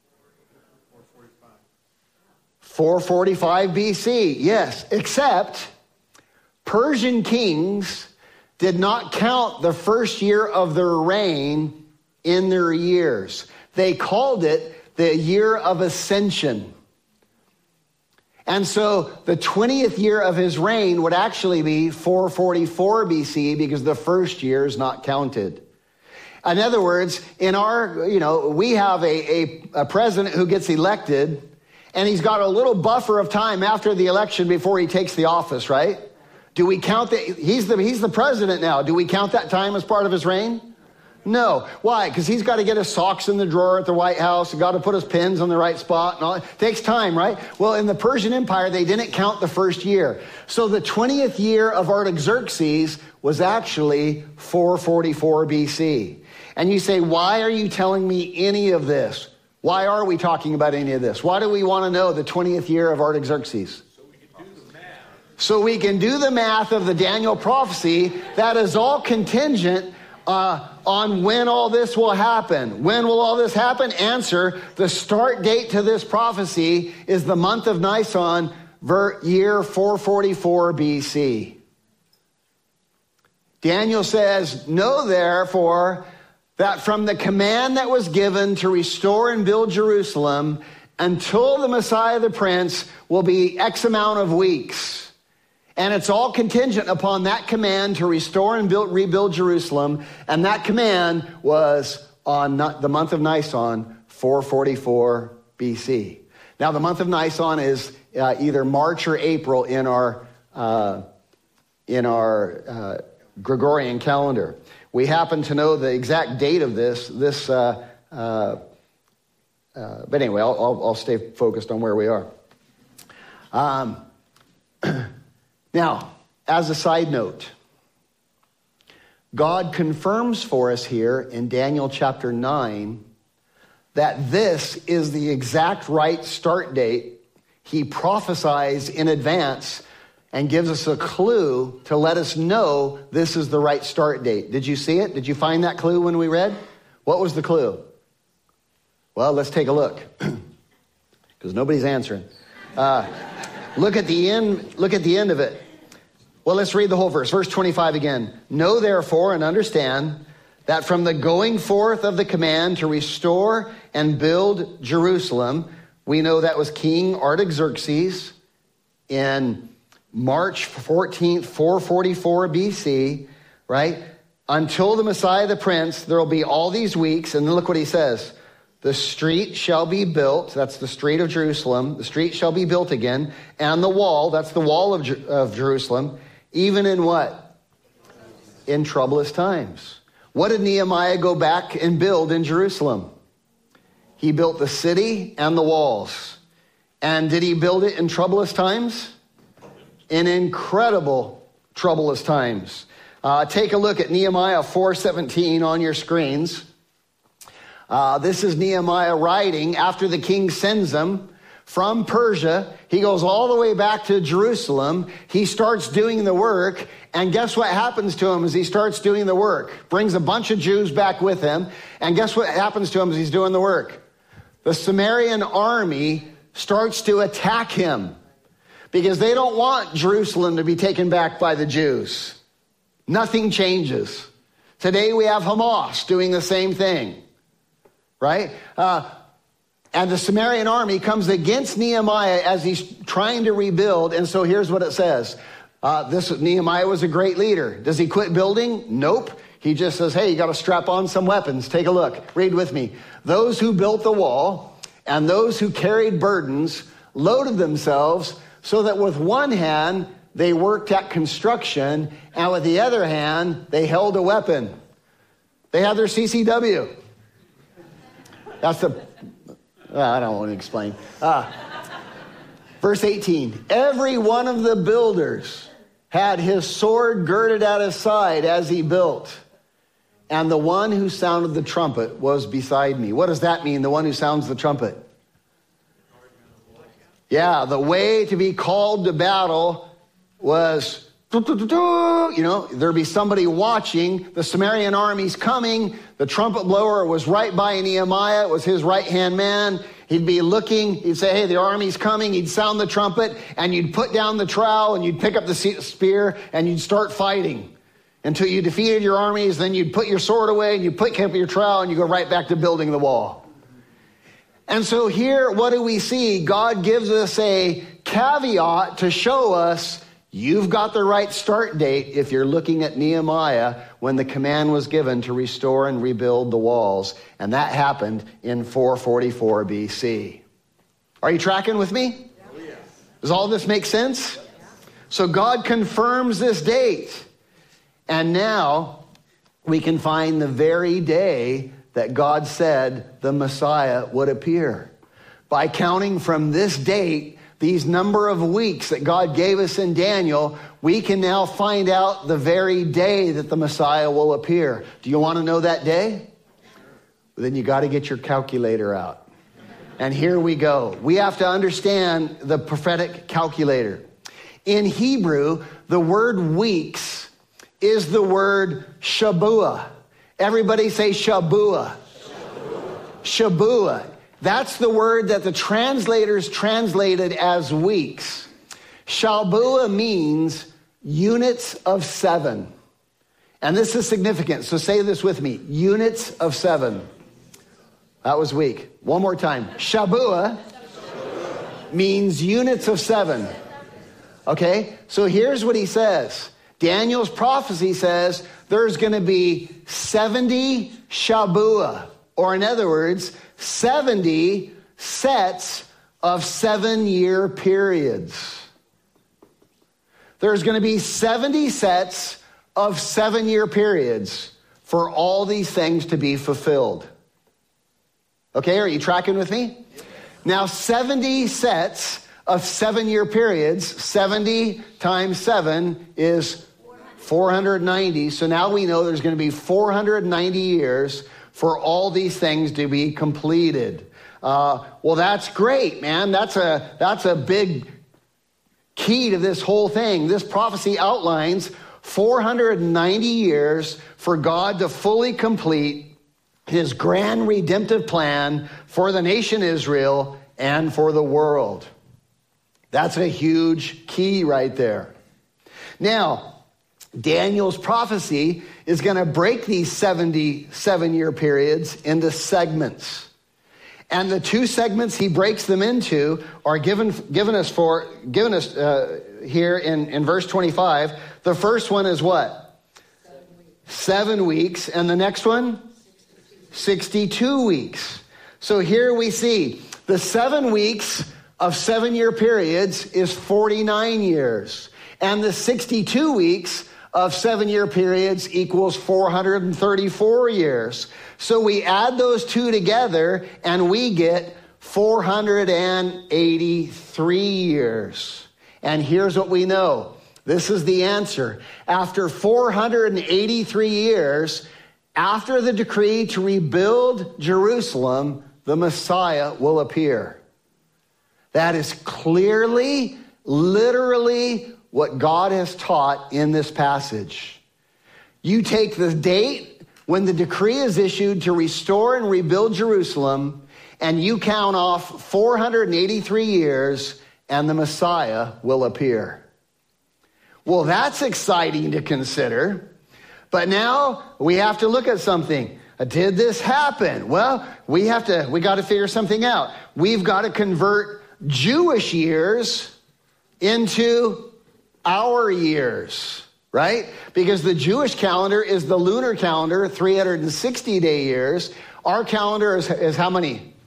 B: four forty-five B C, yes, except Persian kings did not count the first year of their reign in their years. They called it the year of ascension. And so the twentieth year of his reign would actually be four forty-four B C because the first year is not counted. In other words, in our, you know, we have a, a, a president who gets elected, and he's got a little buffer of time after the election before he takes the office, right? Do we count that? He's the, he's the president now. Do we count that time as part of his reign? No. Why? Because he's got to get his socks in the drawer at the White House. He's got to put his pins on the right spot. And all. It takes time, right? Well, in the Persian Empire, they didn't count the first year. So the twentieth year of Artaxerxes was actually four forty-four B C. And you say, why are you telling me any of this? Why are we talking about any of this? Why do we want to know the twentieth year of Artaxerxes? So we can do the math. So we can do the math of the Daniel prophecy that is all contingent uh, on when all this will happen. When will all this happen? Answer, the start date to this prophecy is the month of Nisan, ver- year four forty-four B C. Daniel says, know therefore that from the command that was given to restore and build Jerusalem until the Messiah the Prince will be X amount of weeks. And it's all contingent upon that command to restore and build, rebuild Jerusalem. And that command was on the month of Nisan, four forty-four B C. Now, the month of Nisan is uh, either March or April in our, uh, in our uh, Gregorian calendar. We happen to know the exact date of this. This, uh, uh, uh, but anyway, I'll, I'll, I'll stay focused on where we are. Um, now, as a side note, God confirms for us here in Daniel chapter nine that this is the exact right start date. He prophesies in advance and gives us a clue to let us know this is the right start date. Did you see it? Did you find that clue when we read? What was the clue? Well, let's take a look, because nobody's answering. Uh, look at the end. Look at the end of it. Well, let's read the whole verse. Verse twenty-five again. Know therefore and understand that from the going forth of the command to restore and build Jerusalem, we know that was King Artaxerxes in March fourteenth, four forty-four B C, right? Until the Messiah the Prince, there will be all these weeks. And then look what he says. The street shall be built. That's the street of Jerusalem. The street shall be built again. And the wall, that's the wall of, of Jerusalem. Even in what? In troublous times. What did Nehemiah go back and build in Jerusalem? He built the city and the walls. And did he build it in troublous times? In incredible troublous times. Uh, take a look at Nehemiah four seventeen on your screens. Uh, this is Nehemiah writing after the king sends him from Persia. He goes all the way back to Jerusalem. He starts doing the work. And guess what happens to him as he starts doing the work? Brings a bunch of Jews back with him. And guess what happens to him as he's doing the work? The Samaritan army starts to attack him because they don't want Jerusalem to be taken back by the Jews. Nothing changes. Today we have Hamas doing the same thing. Right? Uh, and the Samaritan army comes against Nehemiah as he's trying to rebuild. And so here's what it says. Uh, this Nehemiah was a great leader. Does he quit building? Nope. He just says, hey, you got to strap on some weapons. Take a look. Read with me. Those who built the wall and those who carried burdens loaded themselves so that with one hand they worked at construction and with the other hand they held a weapon. They had their C C W. That's the, well, I don't want to explain. Uh, verse eighteen, every one of the builders had his sword girded at his side as he built. And the one who sounded the trumpet was beside me. What does that mean, the one who sounds the trumpet? Yeah, the way to be called to battle was you know, there'd be somebody watching. The Sumerian army's coming. The trumpet blower was right by Nehemiah. It was his right-hand man. He'd be looking. He'd say, hey, the army's coming. He'd sound the trumpet, and you'd put down the trowel, and you'd pick up the spear, and you'd start fighting until you defeated your armies. Then you'd put your sword away, and you'd put up your trowel, and you go right back to building the wall. And so here, what do we see? God gives us a caveat to show us you've got the right start date if you're looking at Nehemiah when the command was given to restore and rebuild the walls. And that happened in four forty-four B C. Are you tracking with me? Yes. Does all this make sense? So God confirms this date. And now we can find the very day that God said the Messiah would appear. By counting from this date, these number of weeks that God gave us in Daniel, we can now find out the very day that the Messiah will appear. Do you want to know that day? Well, then you got to get your calculator out. And here we go. We have to understand the prophetic calculator. In Hebrew, the word weeks is the word Shabuah. Everybody say Shabuah. Shabuah. Shabuah. That's the word that the translators translated as weeks. Shabuah means units of seven. And this is significant. So say this with me. Units of seven. That was weak. One more time. Shabuah means units of seven. Okay? So here's what he says. Daniel's prophecy says there's going to be seventy Shabuah. Or in other words, seventy sets of seven-year periods. There's going to be seventy sets of seven-year periods for all these things to be fulfilled. Okay, are you tracking with me? Now, seventy sets of seven-year periods, seventy times seven is four hundred ninety. So now we know there's going to be four hundred ninety years for all these things to be completed. Uh, well, that's great, man. That's a that's a big key to this whole thing. This prophecy outlines four hundred ninety years for God to fully complete his grand redemptive plan for the nation Israel and for the world. That's a huge key right there. Now, Daniel's prophecy is going to break these seventy-seven-year periods into segments. And the two segments he breaks them into are given given us for given us uh, here in, in verse twenty-five. The first one is what? Seven weeks. Seven weeks. And the next one? sixty-two weeks. So here we see the seven weeks of seven-year periods is forty-nine years. And the sixty-two weeks of seven-year periods equals four hundred thirty-four years. So we add those two together and we get four hundred eighty-three years. And here's what we know. This is the answer. After four hundred eighty-three years, after the decree to rebuild Jerusalem, the Messiah will appear. That is clearly, literally what God has taught in this passage. You take the date when the decree is issued to restore and rebuild Jerusalem, and you count off four hundred eighty-three years, and the Messiah will appear. Well, that's exciting to consider. But now we have to look at something. Did this happen? Well, we have to, we got to figure something out. We've got to convert Jewish years into our years, right? Because the Jewish calendar is the lunar calendar, three hundred sixty day years. Our calendar is, is how many?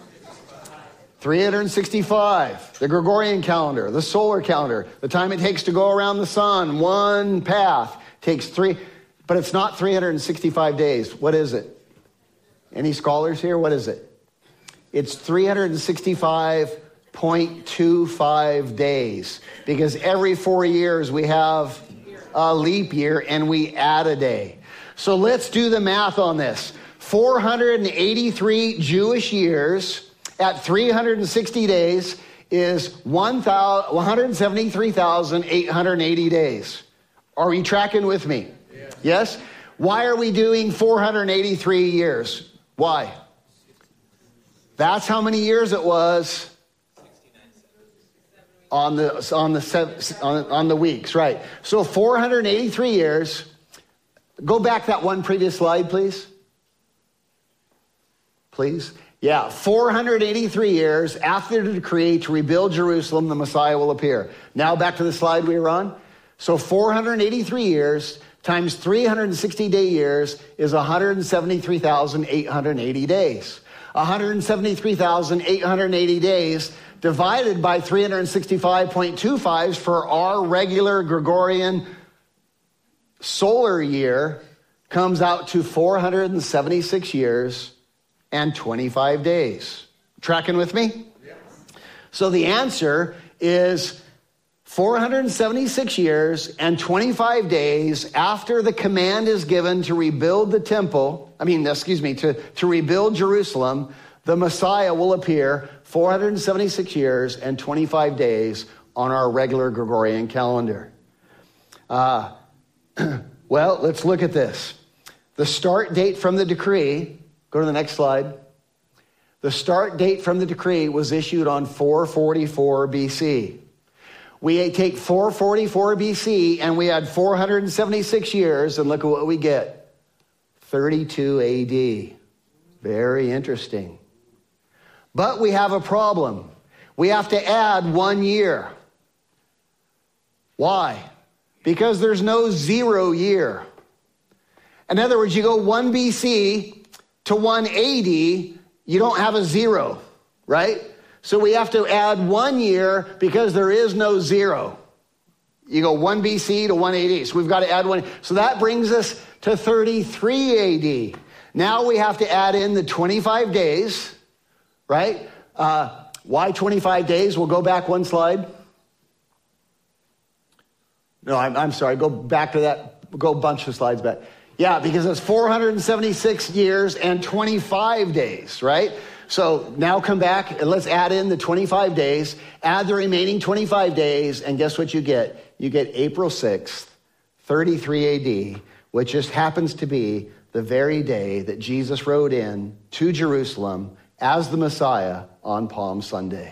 B: three hundred sixty-five. The Gregorian calendar, the solar calendar, the time it takes to go around the sun, one path takes three, but it's not three hundred sixty-five days. What is it? Any scholars here? What is it? It's three hundred sixty-five point two five days, because every four years we have a leap year and we add a day. So let's do the math on this. four hundred eighty-three Jewish years at three hundred sixty days is one hundred seventy-three thousand eight hundred eighty days. Are you tracking with me? Yeah. Yes? Why are we doing four hundred eighty-three years? Why? That's how many years it was on the on the on, on the weeks, right? So four hundred eighty-three years. Go back that one previous slide, please. Please. Yeah, four hundred eighty-three years after the decree to rebuild Jerusalem, the Messiah will appear. Now back to the slide we were on. So four hundred eighty-three years times three hundred sixty day years is one hundred seventy-three thousand eight hundred eighty days. one hundred seventy-three thousand eight hundred eighty days divided by three hundred sixty-five point two five for our regular Gregorian solar year comes out to four hundred seventy-six years and twenty-five days. Tracking with me? Yes. So the answer is four hundred seventy-six years and twenty-five days after the command is given to rebuild the temple, I mean, excuse me, to, to rebuild Jerusalem, the Messiah will appear four hundred seventy-six years and twenty-five days on our regular Gregorian calendar. Uh, well, let's look at this. The start date from the decree, go to the next slide. The start date from the decree was issued on four forty-four B C. We take four forty-four B C and we add four hundred seventy-six years, and look at what we get. thirty-two A D. Very interesting. But we have a problem. We have to add one year. Why? Because there's no zero year. In other words, you go one B C to one A D, you don't have a zero, right? So we have to add one year because there is no zero. You go one B C to one A D, so we've got to add one. So that brings us to thirty-three A D. Now we have to add in the twenty-five days, right? Uh, why twenty-five days? We'll go back one slide. No, I'm, I'm sorry. Go back to that. Go a bunch of slides back. Yeah, because it's four hundred seventy-six years and twenty-five days, right? So now come back and let's add in the twenty-five days, add the remaining twenty-five days, and guess what you get? You get April sixth, thirty-three A D, which just happens to be the very day that Jesus rode in to Jerusalem as the Messiah on Palm Sunday.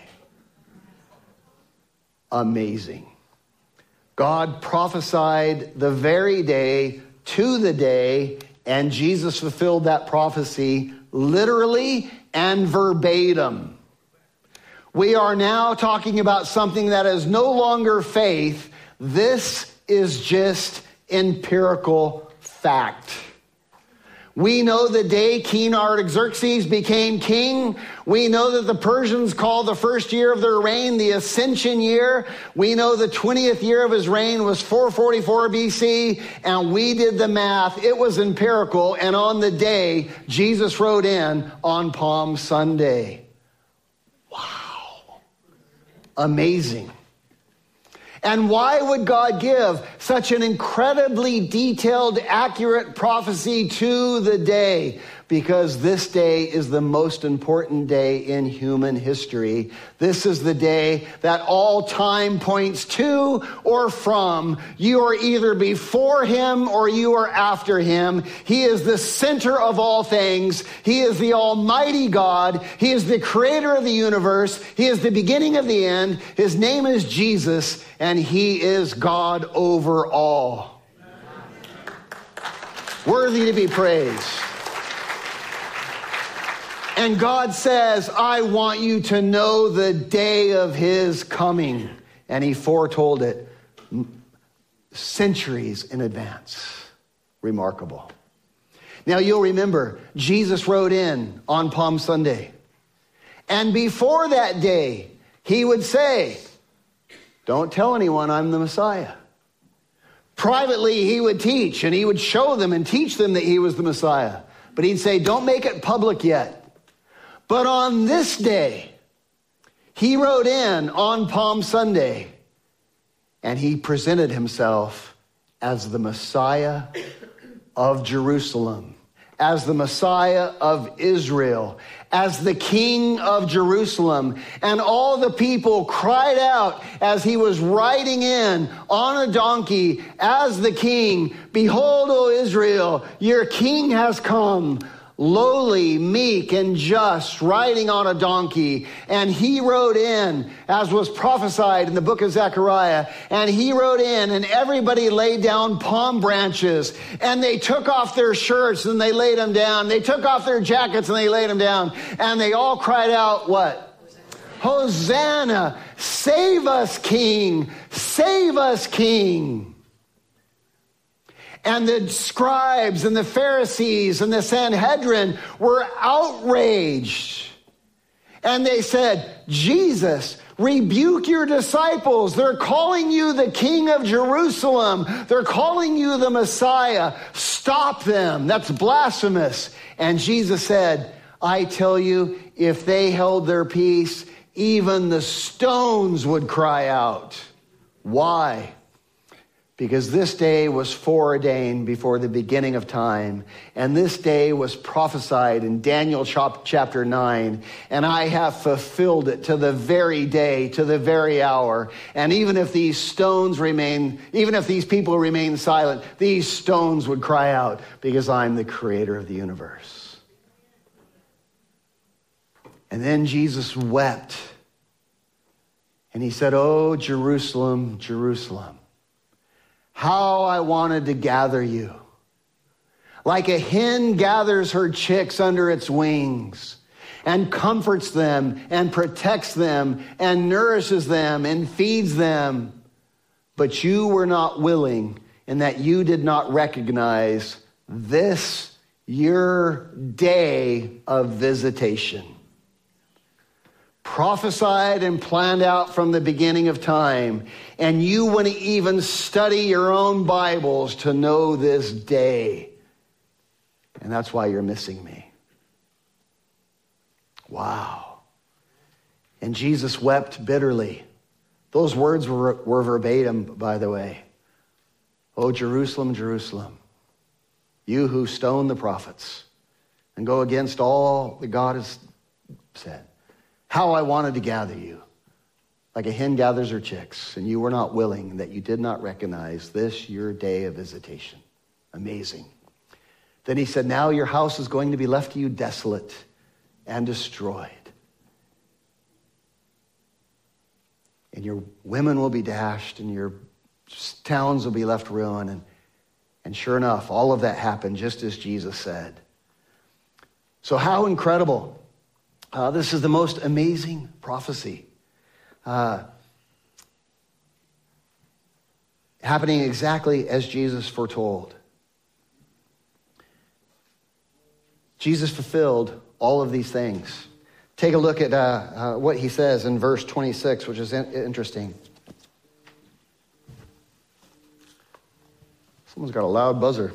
B: Amazing. God prophesied the very day to the day, and Jesus fulfilled that prophecy literally and verbatim. We are now talking about something that is no longer faith. This is just empirical fact. We know the day King Artaxerxes became king. We know that the Persians called the first year of their reign the Ascension year. We know the twentieth year of his reign was four forty-four B C, and we did the math. It was empirical, and on the day, Jesus rode in on Palm Sunday. Wow. Amazing. And why would God give such an incredibly detailed, accurate prophecy to the day? Because this day is the most important day in human history. This is the day that all time points to or from. You are either before him or you are after him. He is the center of all things. He is the Almighty God. He is the creator of the universe. He is the beginning of the end. His name is Jesus, and he is God over all. Worthy to be praised. And God says, I want you to know the day of his coming. And he foretold it centuries in advance. Remarkable. Now you'll remember, Jesus rode in on Palm Sunday. And before that day, he would say, don't tell anyone I'm the Messiah. Privately, he would teach, and he would show them and teach them that he was the Messiah. But he'd say, don't make it public yet. But on this day, he rode in on Palm Sunday, and he presented himself as the Messiah of Jerusalem, as the Messiah of Israel, as the King of Jerusalem. And all the people cried out as he was riding in on a donkey as the king, "Behold, O Israel, your king has come, lowly, meek, and just, riding on a donkey." And he rode in, as was prophesied in the book of Zechariah. And he rode in, and everybody laid down palm branches. And they took off their shirts, and they laid them down. They took off their jackets, and they laid them down. And they all cried out, what? Hosanna! Save us, King! Save us, King! And the scribes and the Pharisees and the Sanhedrin were outraged. And they said, "Jesus, rebuke your disciples. They're calling you the King of Jerusalem. They're calling you the Messiah. Stop them. That's blasphemous." And Jesus said, "I tell you, if they held their peace, even the stones would cry out." Why? Because this day was foreordained before the beginning of time. And this day was prophesied in Daniel chapter nine. And I have fulfilled it to the very day, to the very hour. And even if these stones remain, even if these people remain silent, these stones would cry out, because I'm the creator of the universe. And then Jesus wept. And he said, "Oh, Jerusalem, Jerusalem, how I wanted to gather you. Like a hen gathers her chicks under its wings and comforts them and protects them and nourishes them and feeds them. But you were not willing, in that you did not recognize this your day of visitation." Prophesied and planned out from the beginning of time. And you wouldn't even study your own Bibles to know this day. And that's why you're missing me. Wow. And Jesus wept bitterly. Those words were, were verbatim, by the way. "Oh, Jerusalem, Jerusalem, you who stone the prophets and go against all that God has said. How I wanted to gather you, like a hen gathers her chicks, and you were not willing, that you did not recognize this your day of visitation." Amazing. Then he said, "Now your house is going to be left to you desolate and destroyed. And your women will be dashed, and your towns will be left ruined." And, and sure enough, all of that happened just as Jesus said. So how incredible. Uh, this is the most amazing prophecy. Uh, happening exactly as Jesus foretold. Jesus fulfilled all of these things. Take a look at uh, uh, what he says in verse twenty-six, which is in- interesting. Someone's got a loud buzzer.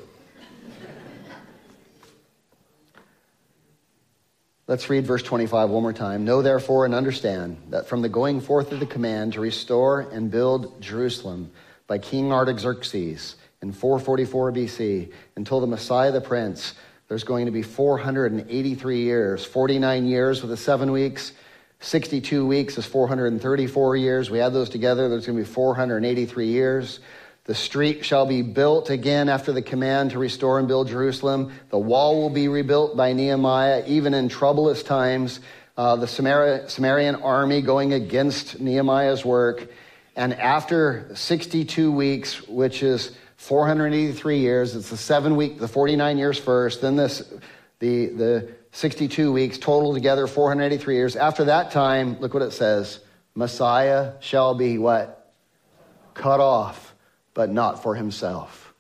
B: Let's read verse twenty-five one more time. "Know therefore and understand that from the going forth of the command to restore and build Jerusalem by King Artaxerxes in four forty-four B C until the Messiah the Prince, there's going to be four hundred eighty-three years, forty-nine years with the seven weeks, sixty-two weeks is four hundred thirty-four years. We add those together, there's going to be four hundred eighty-three years. The street shall be built again after the command to restore and build Jerusalem. The wall will be rebuilt by Nehemiah, even in troublous times. Uh, the Samari- Samarian army going against Nehemiah's work. And after sixty-two weeks, which is four hundred eighty-three years, it's the seven week, the forty-nine years first, then this, the, the sixty-two weeks, total together four hundred eighty-three years. After that time, look what it says. Messiah shall be what? Cut off. But not for himself.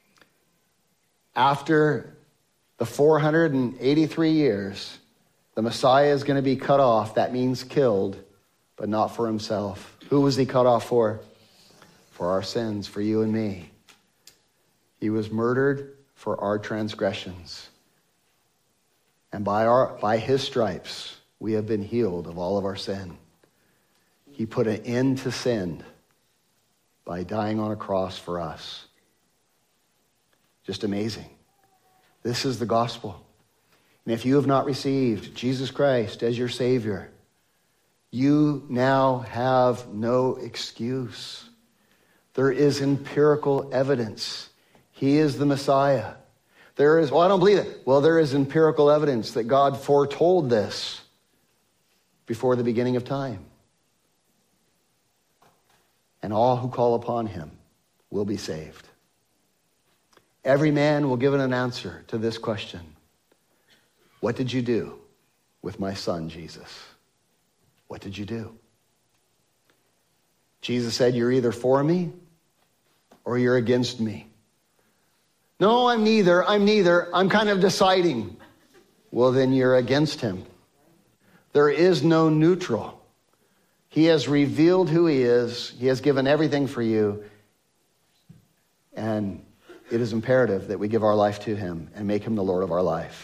B: After the four hundred eighty-three years, the Messiah is going to be cut off. That means killed, but not for himself. Who was he cut off for? For our sins, for you and me. He was murdered for our transgressions. And by our by his stripes, we have been healed of all of our sin. He put an end to sin by dying on a cross for us. Just amazing. This is the gospel. And if you have not received Jesus Christ as your Savior, you now have no excuse. There is empirical evidence. He is the Messiah. There is, well, I don't believe it. Well, there is empirical evidence that God foretold this before the beginning of time. And all who call upon him will be saved. Every man will give an answer to this question. What did you do with my son, Jesus? What did you do? Jesus said, you're either for me or you're against me. No, I'm neither. I'm neither. I'm kind of deciding. Well, then you're against him. There is no neutral. He has revealed who he is. He has given everything for you. And it is imperative that we give our life to him and make him the Lord of our life.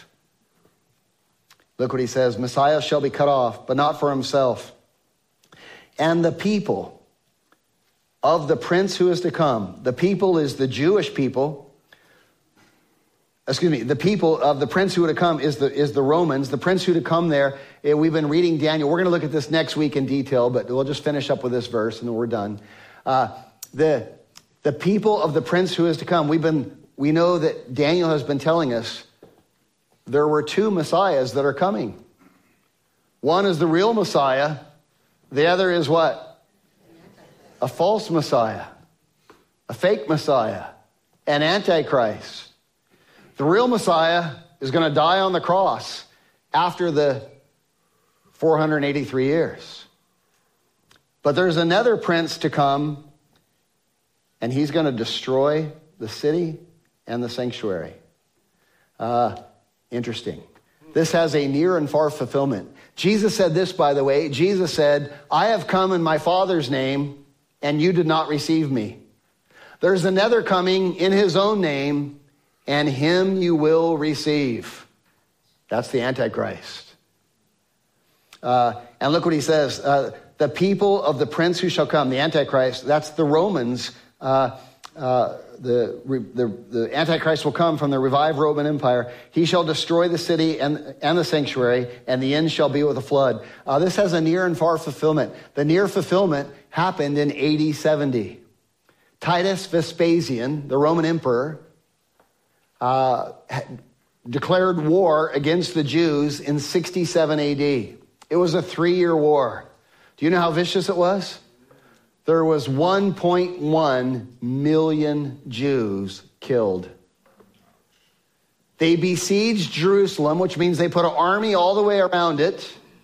B: Look what he says. Messiah shall be cut off, but not for himself. And the people of the prince who is to come. The people is the Jewish people. Excuse me, the people of the prince who would have come is the, is the Romans. The prince who would have come there, eh, we've been reading Daniel. We're going to look at this next week in detail, but we'll just finish up with this verse and then we're done. Uh, the, the people of the prince who is to come, we've been, we know that Daniel has been telling us there were two messiahs that are coming. One is the real Messiah. The other is what? A false Messiah, a fake Messiah, an Antichrist. The real Messiah is going to die on the cross after the four hundred eighty-three years. But there's another prince to come, and he's going to destroy the city and the sanctuary. Uh, interesting. This has a near and far fulfillment. Jesus said this, by the way. Jesus said, I have come in my Father's name, and you did not receive me. There's another coming in his own name, and him you will receive. That's the Antichrist. Uh, and look what he says. Uh, the people of the prince who shall come, the Antichrist, that's the Romans. Uh, uh, the, the, the Antichrist will come from the revived Roman Empire. He shall destroy the city and, and the sanctuary, and the end shall be with a flood. Uh, this has a near and far fulfillment. The near fulfillment happened in A D seventy. Titus Vespasian, the Roman emperor, Uh, declared war against the Jews in sixty-seven A D. It was a three-year war. Do you know how vicious it was? There was one point one million Jews killed. They besieged Jerusalem, which means they put an army all the way around it.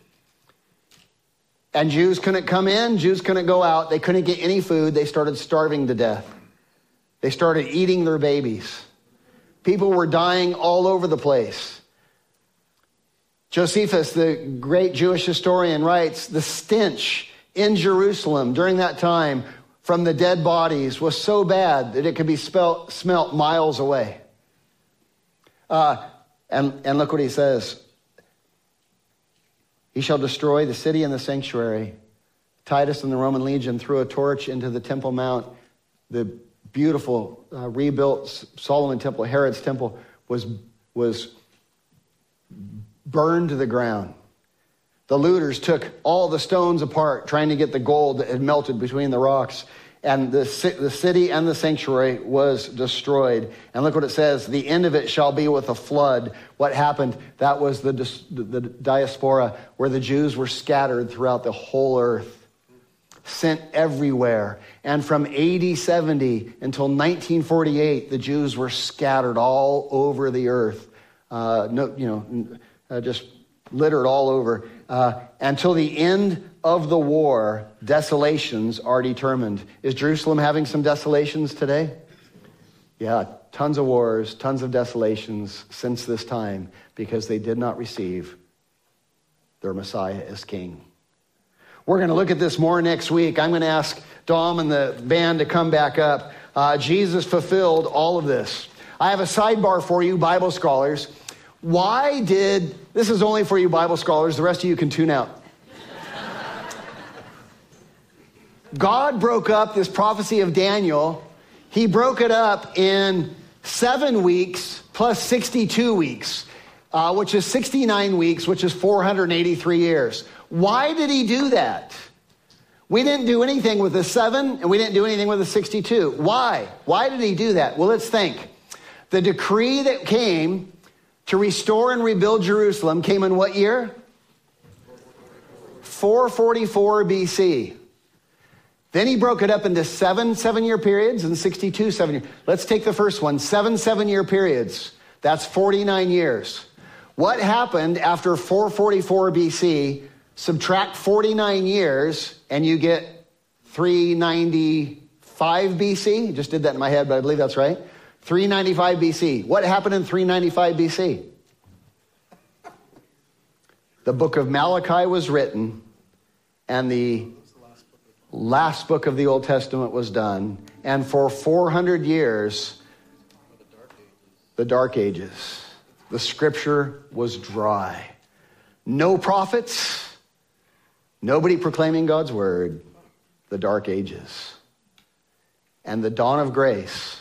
B: And Jews couldn't come in, Jews couldn't go out. They couldn't get any food. They started starving to death. They started eating their babies. People were dying all over the place. Josephus, the great Jewish historian, writes, the stench in Jerusalem during that time from the dead bodies was so bad that it could be spelt, smelt miles away. Uh, and, and look what he says. He shall destroy the city and the sanctuary. Titus and the Roman legion threw a torch into the Temple Mount. The beautiful uh, rebuilt Solomon temple, Herod's temple, was, was burned to the ground. The looters took all the stones apart, trying to get the gold that had melted between the rocks. And the, the city and the sanctuary was destroyed. And look what it says. The end of it shall be with a flood. What happened? That was the, the diaspora, where the Jews were scattered throughout the whole earth, sent everywhere. And from A D seventy until nineteen forty-eight, the Jews were scattered all over the earth. Uh, no, you know, uh, just littered all over. Uh, until the end of the war, desolations are determined. Is Jerusalem having some desolations today? Yeah, tons of wars, tons of desolations since this time, because they did not receive their Messiah as king. We're going to look at this more next week. I'm going to ask Dom and the band to come back up. Uh, Jesus fulfilled all of this. I have a sidebar for you, Bible scholars. Why did, this is only for you Bible scholars, the rest of you can tune out. God broke up this prophecy of Daniel. He broke it up in Seven weeks plus sixty-two weeks, uh, which is sixty-nine weeks, which is four hundred eighty-three years. Why did he do that? We didn't do anything with the seven, and we didn't do anything with the sixty-two. Why? Why did he do that? Well, let's think. The decree that came to restore and rebuild Jerusalem came in what year? four forty-four B C. Then he broke it up into seven seven-year periods and sixty-two seven-year. Let's take the first one, seven seven-year periods. That's forty-nine years. What happened after four forty-four B C? Subtract forty-nine years, and you get three ninety-five B C. Just did that in my head, but I believe that's right. three ninety-five B C. What happened in three ninety-five B C? The book of Malachi was written, and the last book of the Old Testament was done. And for four hundred years, the Dark Ages, the scripture was dry. No prophets, nobody proclaiming God's word, the Dark Ages. And the dawn of grace,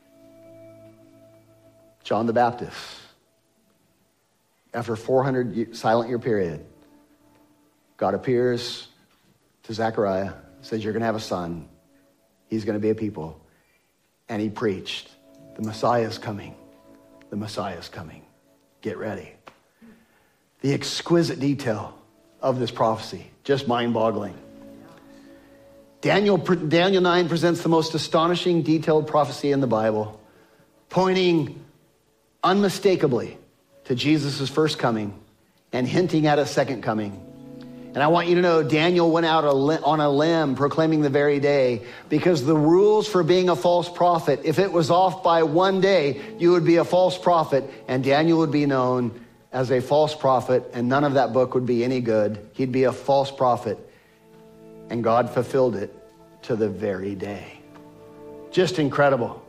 B: John the Baptist. After a four hundred silent year period, God appears to Zechariah, says, you're going to have a son. He's going to be a people. And he preached, the Messiah is coming. The Messiah is coming. Get ready. The exquisite detail of this prophecy, just mind-boggling. Daniel, Daniel nine presents the most astonishing, detailed prophecy in the Bible, pointing unmistakably to Jesus' first coming and hinting at a second coming. And I want you to know, Daniel went out on a limb proclaiming the very day, because the rules for being a false prophet, if it was off by one day, you would be a false prophet, and Daniel would be known as a false prophet, and none of that book would be any good. He'd be a false prophet, and God fulfilled it to the very day. Just incredible.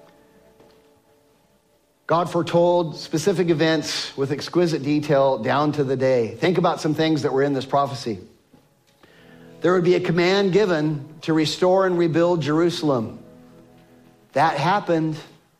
B: God foretold specific events with exquisite detail down to the day. Think about some things that were in this prophecy. There would be a command given to restore and rebuild Jerusalem. That happened.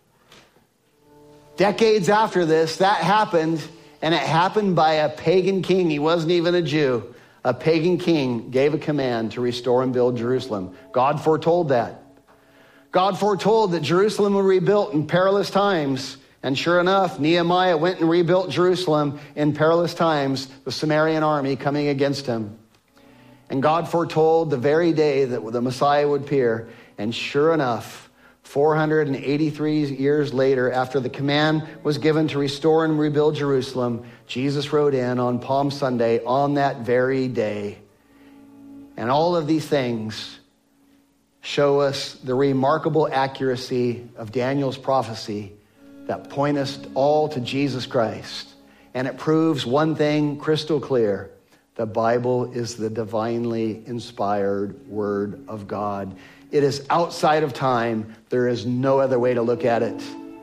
B: Decades after this, that happened, and it happened by a pagan king. He wasn't even a Jew. A pagan king gave a command to restore and build Jerusalem. God foretold that. God foretold that Jerusalem would be rebuilt in perilous times. And sure enough, Nehemiah went and rebuilt Jerusalem in perilous times, the Samaritan army coming against him. And God foretold the very day that the Messiah would appear. And sure enough, four hundred eighty-three years later, after the command was given to restore and rebuild Jerusalem, Jesus rode in on Palm Sunday on that very day. And all of these things show us the remarkable accuracy of Daniel's prophecy that point us all to Jesus Christ. And it proves one thing crystal clear. The Bible is the divinely inspired word of God. It is outside of time. There is no other way to look at it.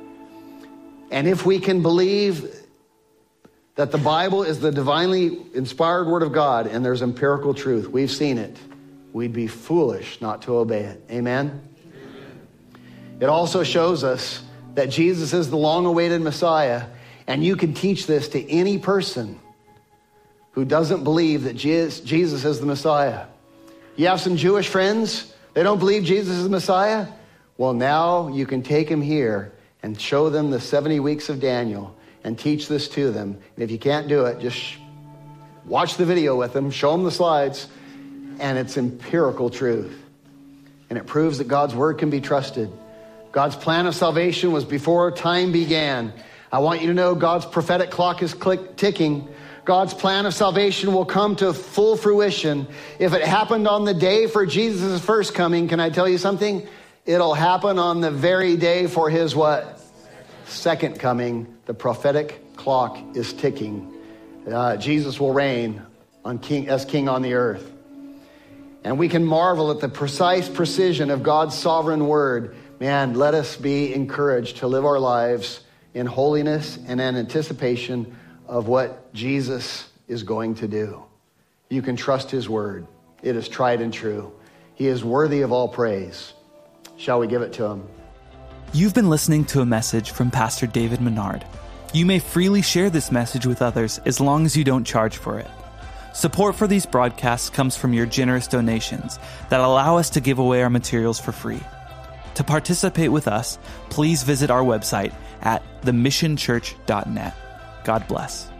B: And if we can believe that the Bible is the divinely inspired word of God and there's empirical truth, we've seen it, we'd be foolish not to obey it. Amen? Amen. It also shows us that Jesus is the long-awaited Messiah, and you can teach this to any person who doesn't believe that Jesus is the Messiah. You have some Jewish friends, they don't believe Jesus is the Messiah? Well, now you can take them here and show them the seventy weeks of Daniel and teach this to them. And if you can't do it, just watch the video with them, show them the slides, and it's empirical truth. And it proves that God's word can be trusted. God's plan of salvation was before time began. I want you to know God's prophetic clock is click, ticking. God's plan of salvation will come to full fruition. If it happened on the day for Jesus' first coming, can I tell you something? It'll happen on the very day for his what? Second coming. The prophetic clock is ticking. Uh, Jesus will reign on king, as king on the earth. And we can marvel at the precise precision of God's sovereign word. Man, let us be encouraged to live our lives in holiness and in anticipation of what Jesus is going to do. You can trust his word. It is tried and true. He is worthy of all praise. Shall we give it to him?
A: You've been listening to a message from Pastor David Menard. You may freely share this message with others as long as you don't charge for it. Support for these broadcasts comes from your generous donations that allow us to give away our materials for free. To participate with us, please visit our website at the mission church dot net. God bless.